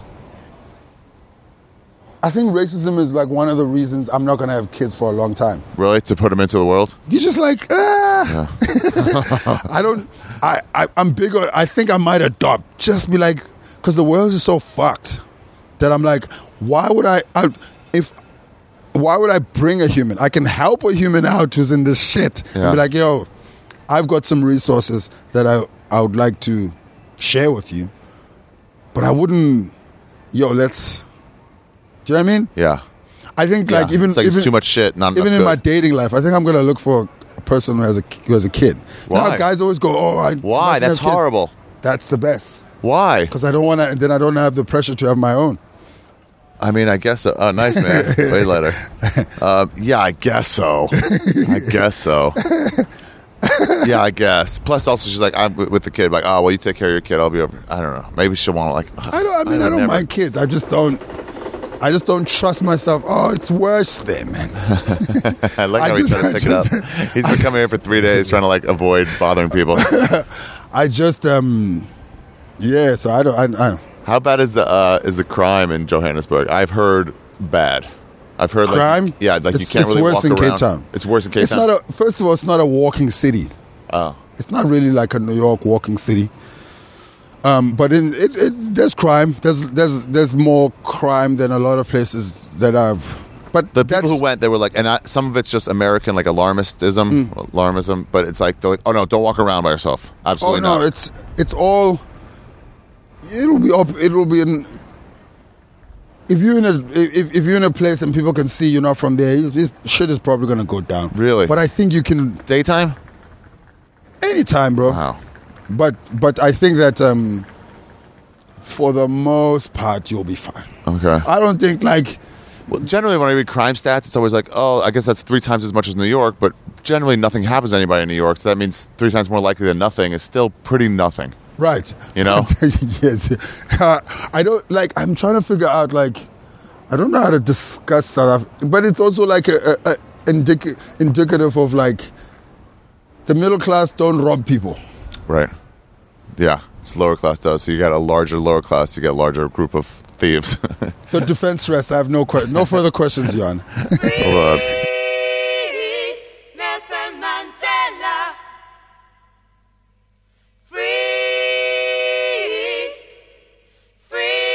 I think racism is like one of the reasons I'm not gonna have kids for a long time. really, to put them into the world. You're just like, ah. I don't. I, I I'm big on. I think I might adopt. Just be like, because the world is so fucked that I'm like, why would I? I if why would I bring a human? I can help a human out who's in this shit. Yeah. And be like, yo, I've got some resources that I I would like to share with you, but I wouldn't. Yo, let's. Do you know what I mean? Yeah, I think like Yeah. even it's like even it's too much shit. Not even enough in my good. dating life, I think I'm gonna look for a person who has a who has a kid. You know how Why? guys always go, "Oh, I Why? mustn't That's have kids." horrible. That's the best Why? because I don't want to. Then I don't have the pressure to have my own. I mean, I guess so. Oh, nice, man. Way later. Um, yeah, I guess so. I guess so. Yeah, I guess. Plus, also, she's like, I'm with with the kid. Like, oh, well, you take care of your kid. I'll be over. I don't know. Maybe she'll want to like. I don't. I mean, I don't, never- mind kids. I just don't. I just don't trust myself. Oh, it's worse there, man. I like I how he's just- trying to I pick it up. just- He's been coming here for three days trying to like avoid bothering people. I just um, yeah. So I don't. I, I How bad is the uh, is the crime in Johannesburg? I've heard bad. I've heard like crime. yeah, like it's, you can't it's really worse walk in around. Cape Town. It's worse in Cape It's Town. not a. First of all, it's not a walking city. oh, It's not really like a New York walking city. Um, but in, it, it, there's crime. There's there's there's more crime than a lot of places that I've. But the people that's, who went, they were like, and I, some of it's just American, like alarmistism, Mm. alarmism. But it's like they're like, oh no, don't walk around by yourself. Oh Absolutely no, not. it's it's all. It'll be up. It'll be in. If you're in a if, if you're in a place and people can see you're not from there, this shit is probably gonna go down. Really? But I think you can Daytime. anytime, bro. Wow. But but I think that um, for the most part you'll be fine. Okay. I don't think like. Well, generally, when I read crime stats, it's always like, oh, I guess that's three times as much as New York. But generally, nothing happens to anybody in New York, so that means three times more likely than nothing is still pretty nothing. Right. You know? Yes. Uh, I don't like. I'm trying to figure out like. I don't know how to discuss South Africa, but it's also like a, a, a indic- indicative of like. The middle class don't rob people. Right. Yeah. It's lower class does. So you got a larger lower class. You get a larger group of thieves. The defense rest. I have no que- no further questions, Jan. Hold on. Nelson Mandela. Free. Free.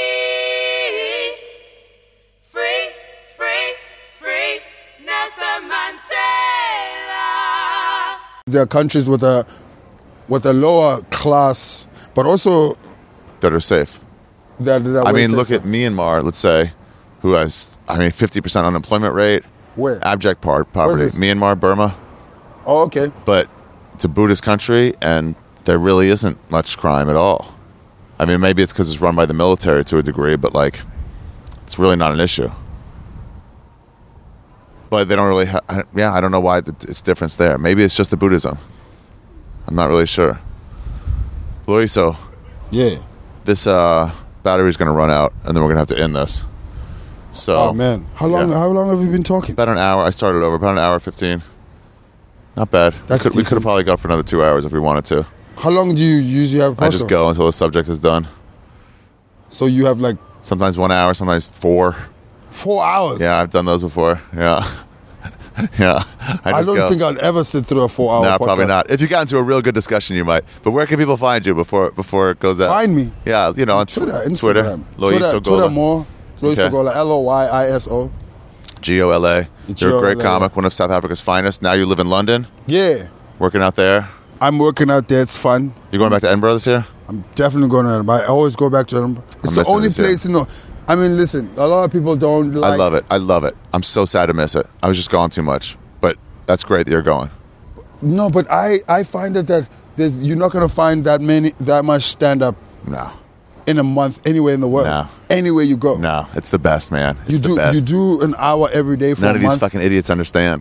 Free. Free. Free. Nelson Mandela. There are countries with a with a lower class, but also That are safe. that. that I way mean, look safer. at Myanmar, let's say, who has, I mean, fifty percent unemployment rate. Where? Abject par- poverty. this? Myanmar, Burma. Oh, okay. But it's a Buddhist country, and there really isn't much crime at all. I mean, maybe it's because it's run by the military to a degree, but, like, it's really not an issue. But they don't really have, yeah, I don't know why it's different there. Maybe it's just the Buddhism. I'm not really sure. Loiso, Yeah. this uh, battery's going to run out, and then we're going to have to end this. So, Oh man, how long? yeah. How long have you been talking? About an hour. I started over. About an hour fifteen. Not bad. That's we could, we could decent. have probably gone for another two hours if we wanted to. How long do you usually have? I just podcast? go until the subject is done. So you have like Sometimes one hour, sometimes four. four hours. Yeah, I've done those before. Yeah, yeah. I, I, just don't go. think I'd ever sit through a four-hour. No, podcast. probably not. If you got into a real good discussion, you might. But where can people find you before before it goes out? Find me. Yeah, you know, on Twitter, Twitter, Instagram, Loiso Twitter, Gola. Twitter more. Loiso Okay. Gola, L O Y I S O. G O L A. You're a great G O L A. comic, one of South Africa's finest. Now you live in London, Yeah, working out there. I'm working out there. It's fun. You going back to Edinburgh this year? I'm definitely going to Edinburgh. I always go back to Edinburgh. It's the missing only this year. place in the. I mean, listen. A lot of people don't like. I love it. I love it. I'm so sad to miss it. I was just gone too much. But that's great that you're going. No, but I I find that that there's you're not going to find that many that much stand up No. in a month anywhere in the world. No. Anywhere you go. No. It's the best, man. It's You the do best. you do an hour every day for None a of these month. fucking idiots understand.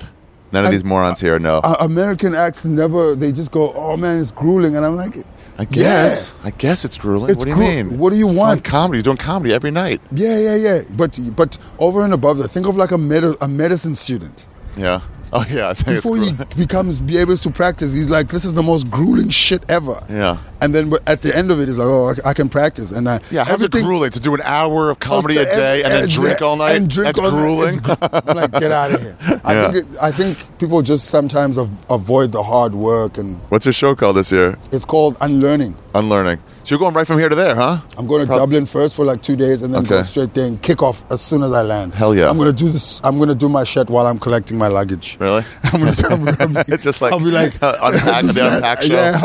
None of I- these morons here know. Uh, American acts never, they just go, oh man, it's grueling. And I'm like, I guess. I guess it's grueling. It's what do you gru- mean? what do you It's want? Fun comedy. You're doing comedy every night. yeah, yeah, yeah. But but over and above that, think of like a, med- a medicine student. Yeah. Oh, yeah. I think Before it's he grueling. becomes, be able to practice, he's like, this is the most grueling shit ever. Yeah. And then but at the end of it, he's like, oh, I, I can practice. And I, Yeah, how's it everything- grueling to do an hour of comedy a And- day and then and- drink all night? And drink That's all night. grueling. It's gru- I'm like, get out of here. I Yeah. think it, I think people just sometimes av- avoid the hard work, and What's your show called this year? it's called unlearning. Unlearning. So you're going right from here to there, huh? I'm going to Prob- Dublin first for like two days, and then go Okay. straight there and kick off as soon as I land. Hell yeah. I'm going to do this. I'm going to do my shit while I'm collecting my luggage. Really? I'm going to. I'm gonna be, Just like I'll be like unpack just the like- unpack show. Yeah,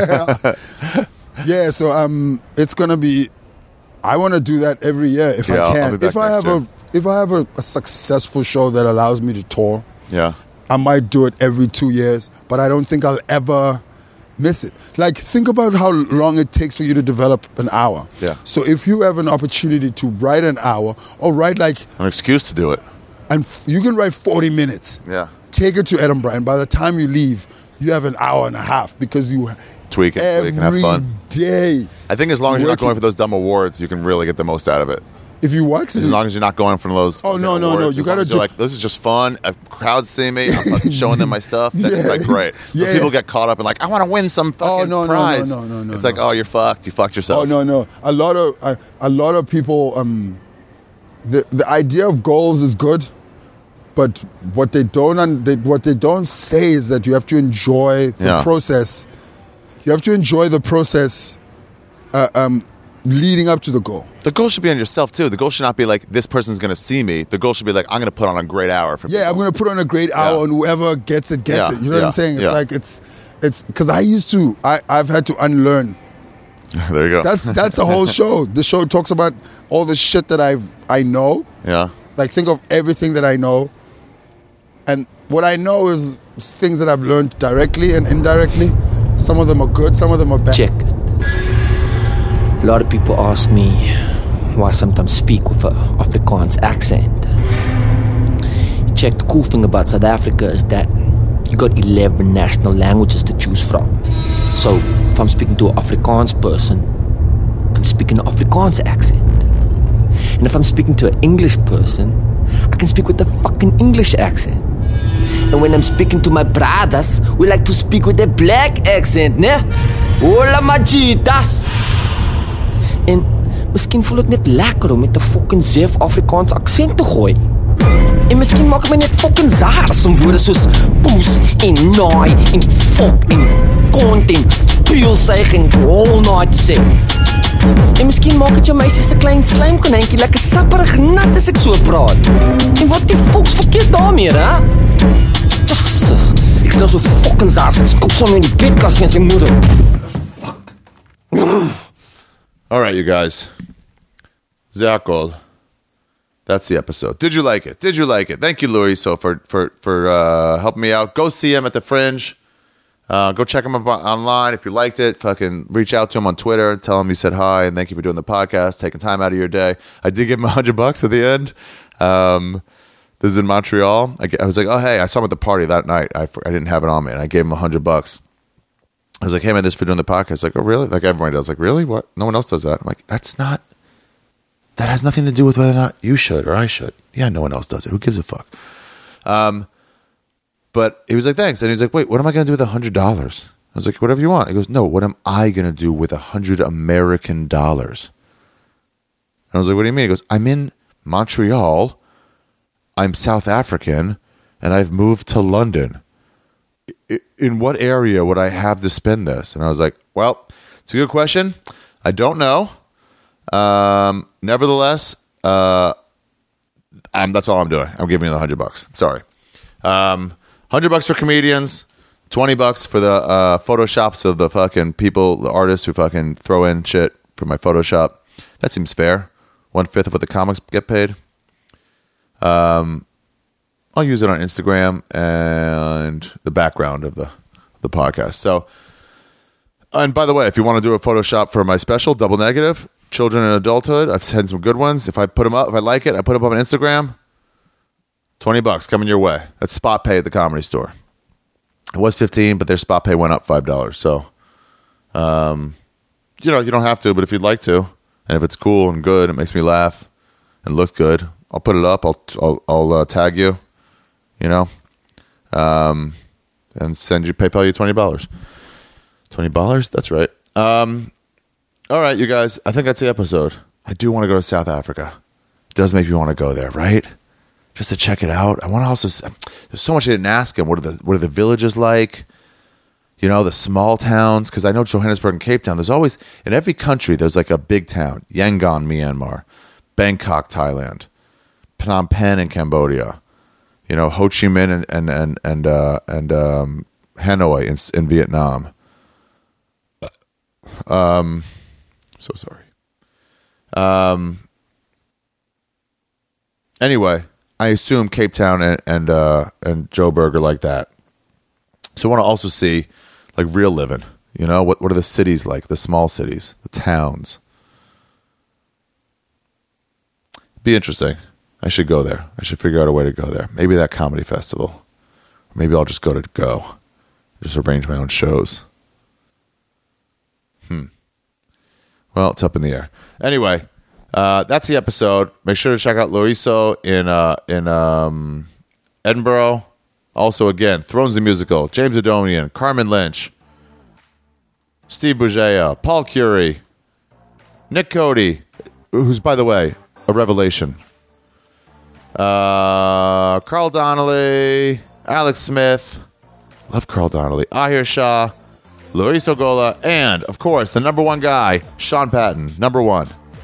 help. Yeah. So um, it's going to be. I want to do that every year if Yeah, I'll- I I'll can. be back If I next have year. a if I have a, a successful show that allows me to tour, Yeah. I might do it every two years, but I don't think I'll ever miss it. Like, think about how long it takes for you to develop an hour. Yeah. So if you have an opportunity to write an hour, or write like, An excuse to do it. and f- you can write forty minutes. Yeah. Take it to Edinburgh, and by the time you leave, you have an hour and a half because you Tweak it, every tweak and have fun. day. I think as long as you're not Working- going for those dumb awards, you can really get the most out of it. If you what? As long as you're not going for those. Oh, fucking no, no, no, awards, you as long gotta as you're do- like, this is just fun. A crowd see me. I'm fucking showing them my stuff. Then it's Yeah. like great. But Yeah. people get caught up in like, I want to win some fucking no, no, no, prize. no, no, no, It's no. like, oh, you're fucked. You fucked yourself. Oh no, no. A lot of a, a lot of people. Um, the the idea of goals is good, but what they don't un, they, what they don't say is that you have to enjoy the Yeah. process. You have to enjoy the process, uh, um, leading up to the goal. The goal should be on yourself too. The goal should not be like this person's going to see me. The goal should be like I'm going to put on a great hour for Yeah, I'm people. gonna put on a great hour, Yeah. and whoever gets it gets Yeah, it. You know what yeah, I'm saying? It's yeah. like it's it's because I used to. I I've had to unlearn. There you go. That's that's the whole show. The show talks about all the shit that I've I know. yeah. Like, think of everything that I know. And what I know is things that I've learned directly and indirectly. Some of them are good, some of them are bad. Check it. A lot of people ask me why I sometimes speak with a Afrikaans accent. Check, the cool thing about South Africa is that you got eleven national languages to choose from. So if I'm speaking to an Afrikaans person, I can speak in an Afrikaans accent. And if I'm speaking to an English person, I can speak with a fucking English accent. And when I'm speaking to my brothers, we like to speak with a black accent, ne? Hola majitas! En miskien voel dit net lekker om met 'n fucking Zef Afrikaans aksent te gooi. En miskien maak ek my net fucking zaars om woorde soos poes en naai en fuck en kont en pielsuig en all night te sê. En miskien maak dit jou meisie se klein slijmkonijntjie lekker sapperig nat as ek so praat. En wat die fuck's verkeerd daarmee, hè? Jesus, ek is nou so fucking zaars, ek skop sommer in die bedkas van sy moeder. All right, you guys. Zakol. That's the episode. Did you like it? Did you like it? Thank you, Louis, so for for for uh, helping me out. Go see him at the Fringe. Uh, go check him up on- online if you liked it. Fucking reach out to him on Twitter. Tell him you said hi and thank you for doing the podcast, taking time out of your day. I did give him a hundred bucks at the end. Um, this is in Montreal. I, I was like, oh hey, I saw him at the party that night. I, I didn't have it on me, and I gave him a hundred bucks. I was like, hey man, this is for doing the podcast. Like, oh really? Like everyone does. Like, really? What? No one else does that. I'm like, that's not. That has nothing to do with whether or not you should or I should. Yeah, no one else does it. Who gives a fuck? Um, but he was like, thanks. And he's like, wait, what am I going to do with a hundred dollars? I was like, whatever you want. He goes, no, what am I going to do with a hundred American dollars? And I was like, what do you mean? He goes, I'm in Montreal. I'm South African and I've moved to London. I- in what area would I have to spend this? And I was like, well, it's a good question. I don't know. Um, nevertheless, uh, I'm, that's all I'm doing. I'm giving you the hundred bucks. Sorry. Um, hundred bucks for comedians, twenty bucks for the, uh, Photoshops of the fucking people, the artists who fucking throw in shit for my Photoshop. That seems fair. One fifth of what the comics get paid. Um, I'll use it on Instagram and the background of the, the podcast. So, and by the way, if you want to do a Photoshop for my special, Double Negative, Children in Adulthood, I've had some good ones. If I put them up, if I like it, I put them up on Instagram. twenty bucks coming your way. That's spot pay at the Comedy Store. It was fifteen, but their spot pay went up five dollars. So, um, you know, you don't have to, but if you'd like to, and if it's cool and good, it makes me laugh and look good, I'll put it up. I'll I'll, I'll uh, tag you, you know, um, and send you PayPal you twenty dollars. twenty dollars? That's right. Um, all right, you guys. I think that's the episode. I do want to go to South Africa. It does make me want to go there, right? Just to check it out. I want to also. There's so much I didn't ask him. What are the What are the villages like? You know, the small towns. Because I know Johannesburg and Cape Town. There's always in every country. There's like a big town. Yangon, Myanmar. Bangkok, Thailand. Phnom Penh in Cambodia. You know, Ho Chi Minh and and and and uh, and um, Hanoi in, in Vietnam. Um, so sorry. Um. Anyway, I assume Cape Town and and uh, and Joburg are like that. So I want to also see like real living. You know, what what are the cities like? The small cities, the towns. Be interesting. I should go there. I should figure out a way to go there. Maybe that comedy festival. Maybe I'll just go to go. Just arrange my own shows. Hmm. Well, it's up in the air. Anyway, uh, that's the episode. Make sure to check out Loiso in uh, in um, Edinburgh. Also, again, Thrones the Musical, James Adonian, Carmen Lynch, Steve Bugeja, Paul Curie, Nick Cody, who's, by the way, a revelation. Uh, Carl Donnelly, Alex Smith, love Carl Donnelly, Ahir Shah, Luis Ogola, and, of course, the number one guy, Sean Patton, number one.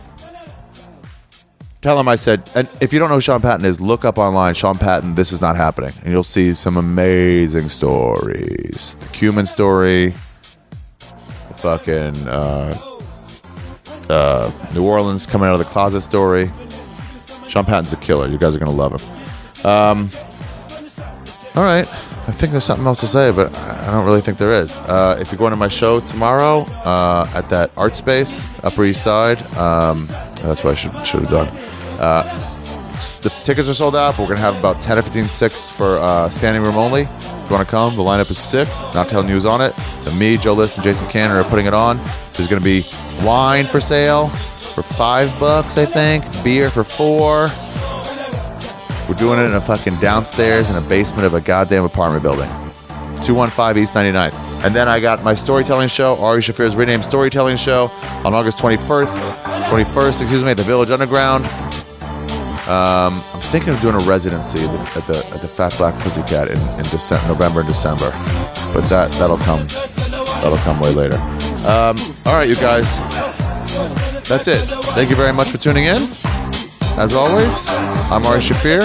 Tell him I said, and if you don't know who Sean Patton is, look up online, Sean Patton, This Is Not Happening, and you'll see some amazing stories. The Cumin story, the fucking uh, uh, New Orleans coming out of the closet story. Sean Patton's a killer. You guys are going to love him. Um, all right. I think there's something else to say, but I don't really think there is. Uh, if you're going to my show tomorrow uh, at that art space, Upper East Side, um, that's what I should should have done. Uh, the tickets are sold out, but we're going to have about ten or fifteen six for uh, standing room only. If you want to come, the lineup is sick. Not telling you who's on it. And me, Joe List, and Jason Cannon are putting it on. There's going to be wine for sale for five bucks, I think. Beer for four. We're doing it in a fucking downstairs in a basement of a goddamn apartment building. two one five East ninety-ninth. And then I got my storytelling show, Ari Shafir's renamed storytelling show, on August twenty-first, twenty-first, excuse me, at the Village Underground. Um, I'm thinking of doing a residency at the at the, at the Fat Black Pussycat in, in December, November and December. But that, that'll come that'll come way later. Um, all right, you guys. That's it. Thank you very much for tuning in. As always, I'm Ari Shafir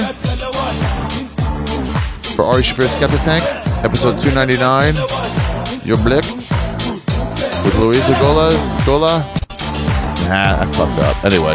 for Ari Shafir's Skeptic Tank, episode two ninety-nine, Your Blick, with Luisa Golas, Gola. Nah, I fucked up. Anyway,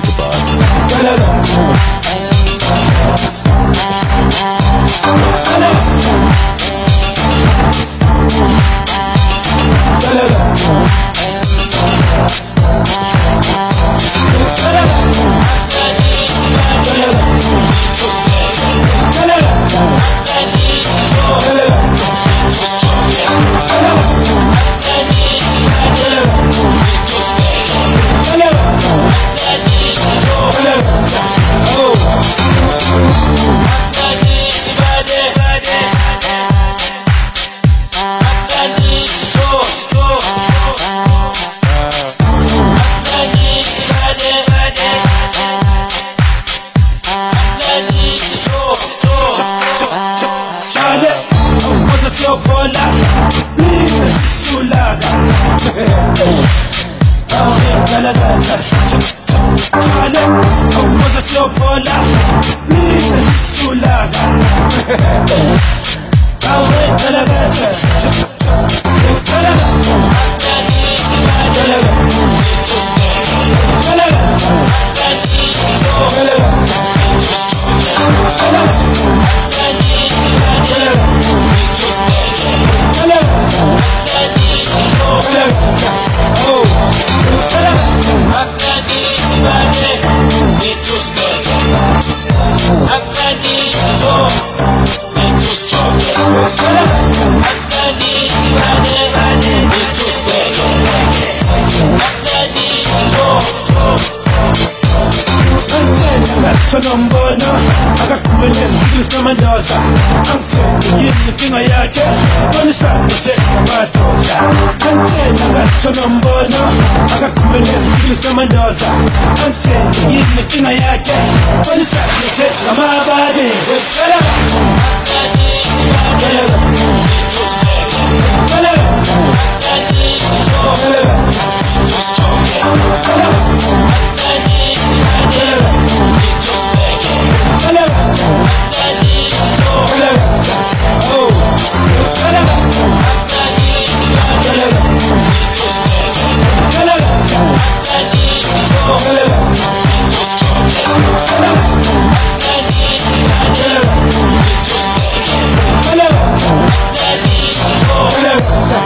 Afghanistan. Sonombona akakhuleleza English namandoza angithenge yini inkinga yakhe sibonisane madoda angithenge ngasonombona akakhuleleza English namandoza angithenge yini inkinga yakhe sibonisane ngamabane wecala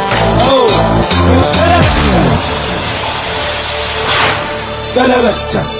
Galagata.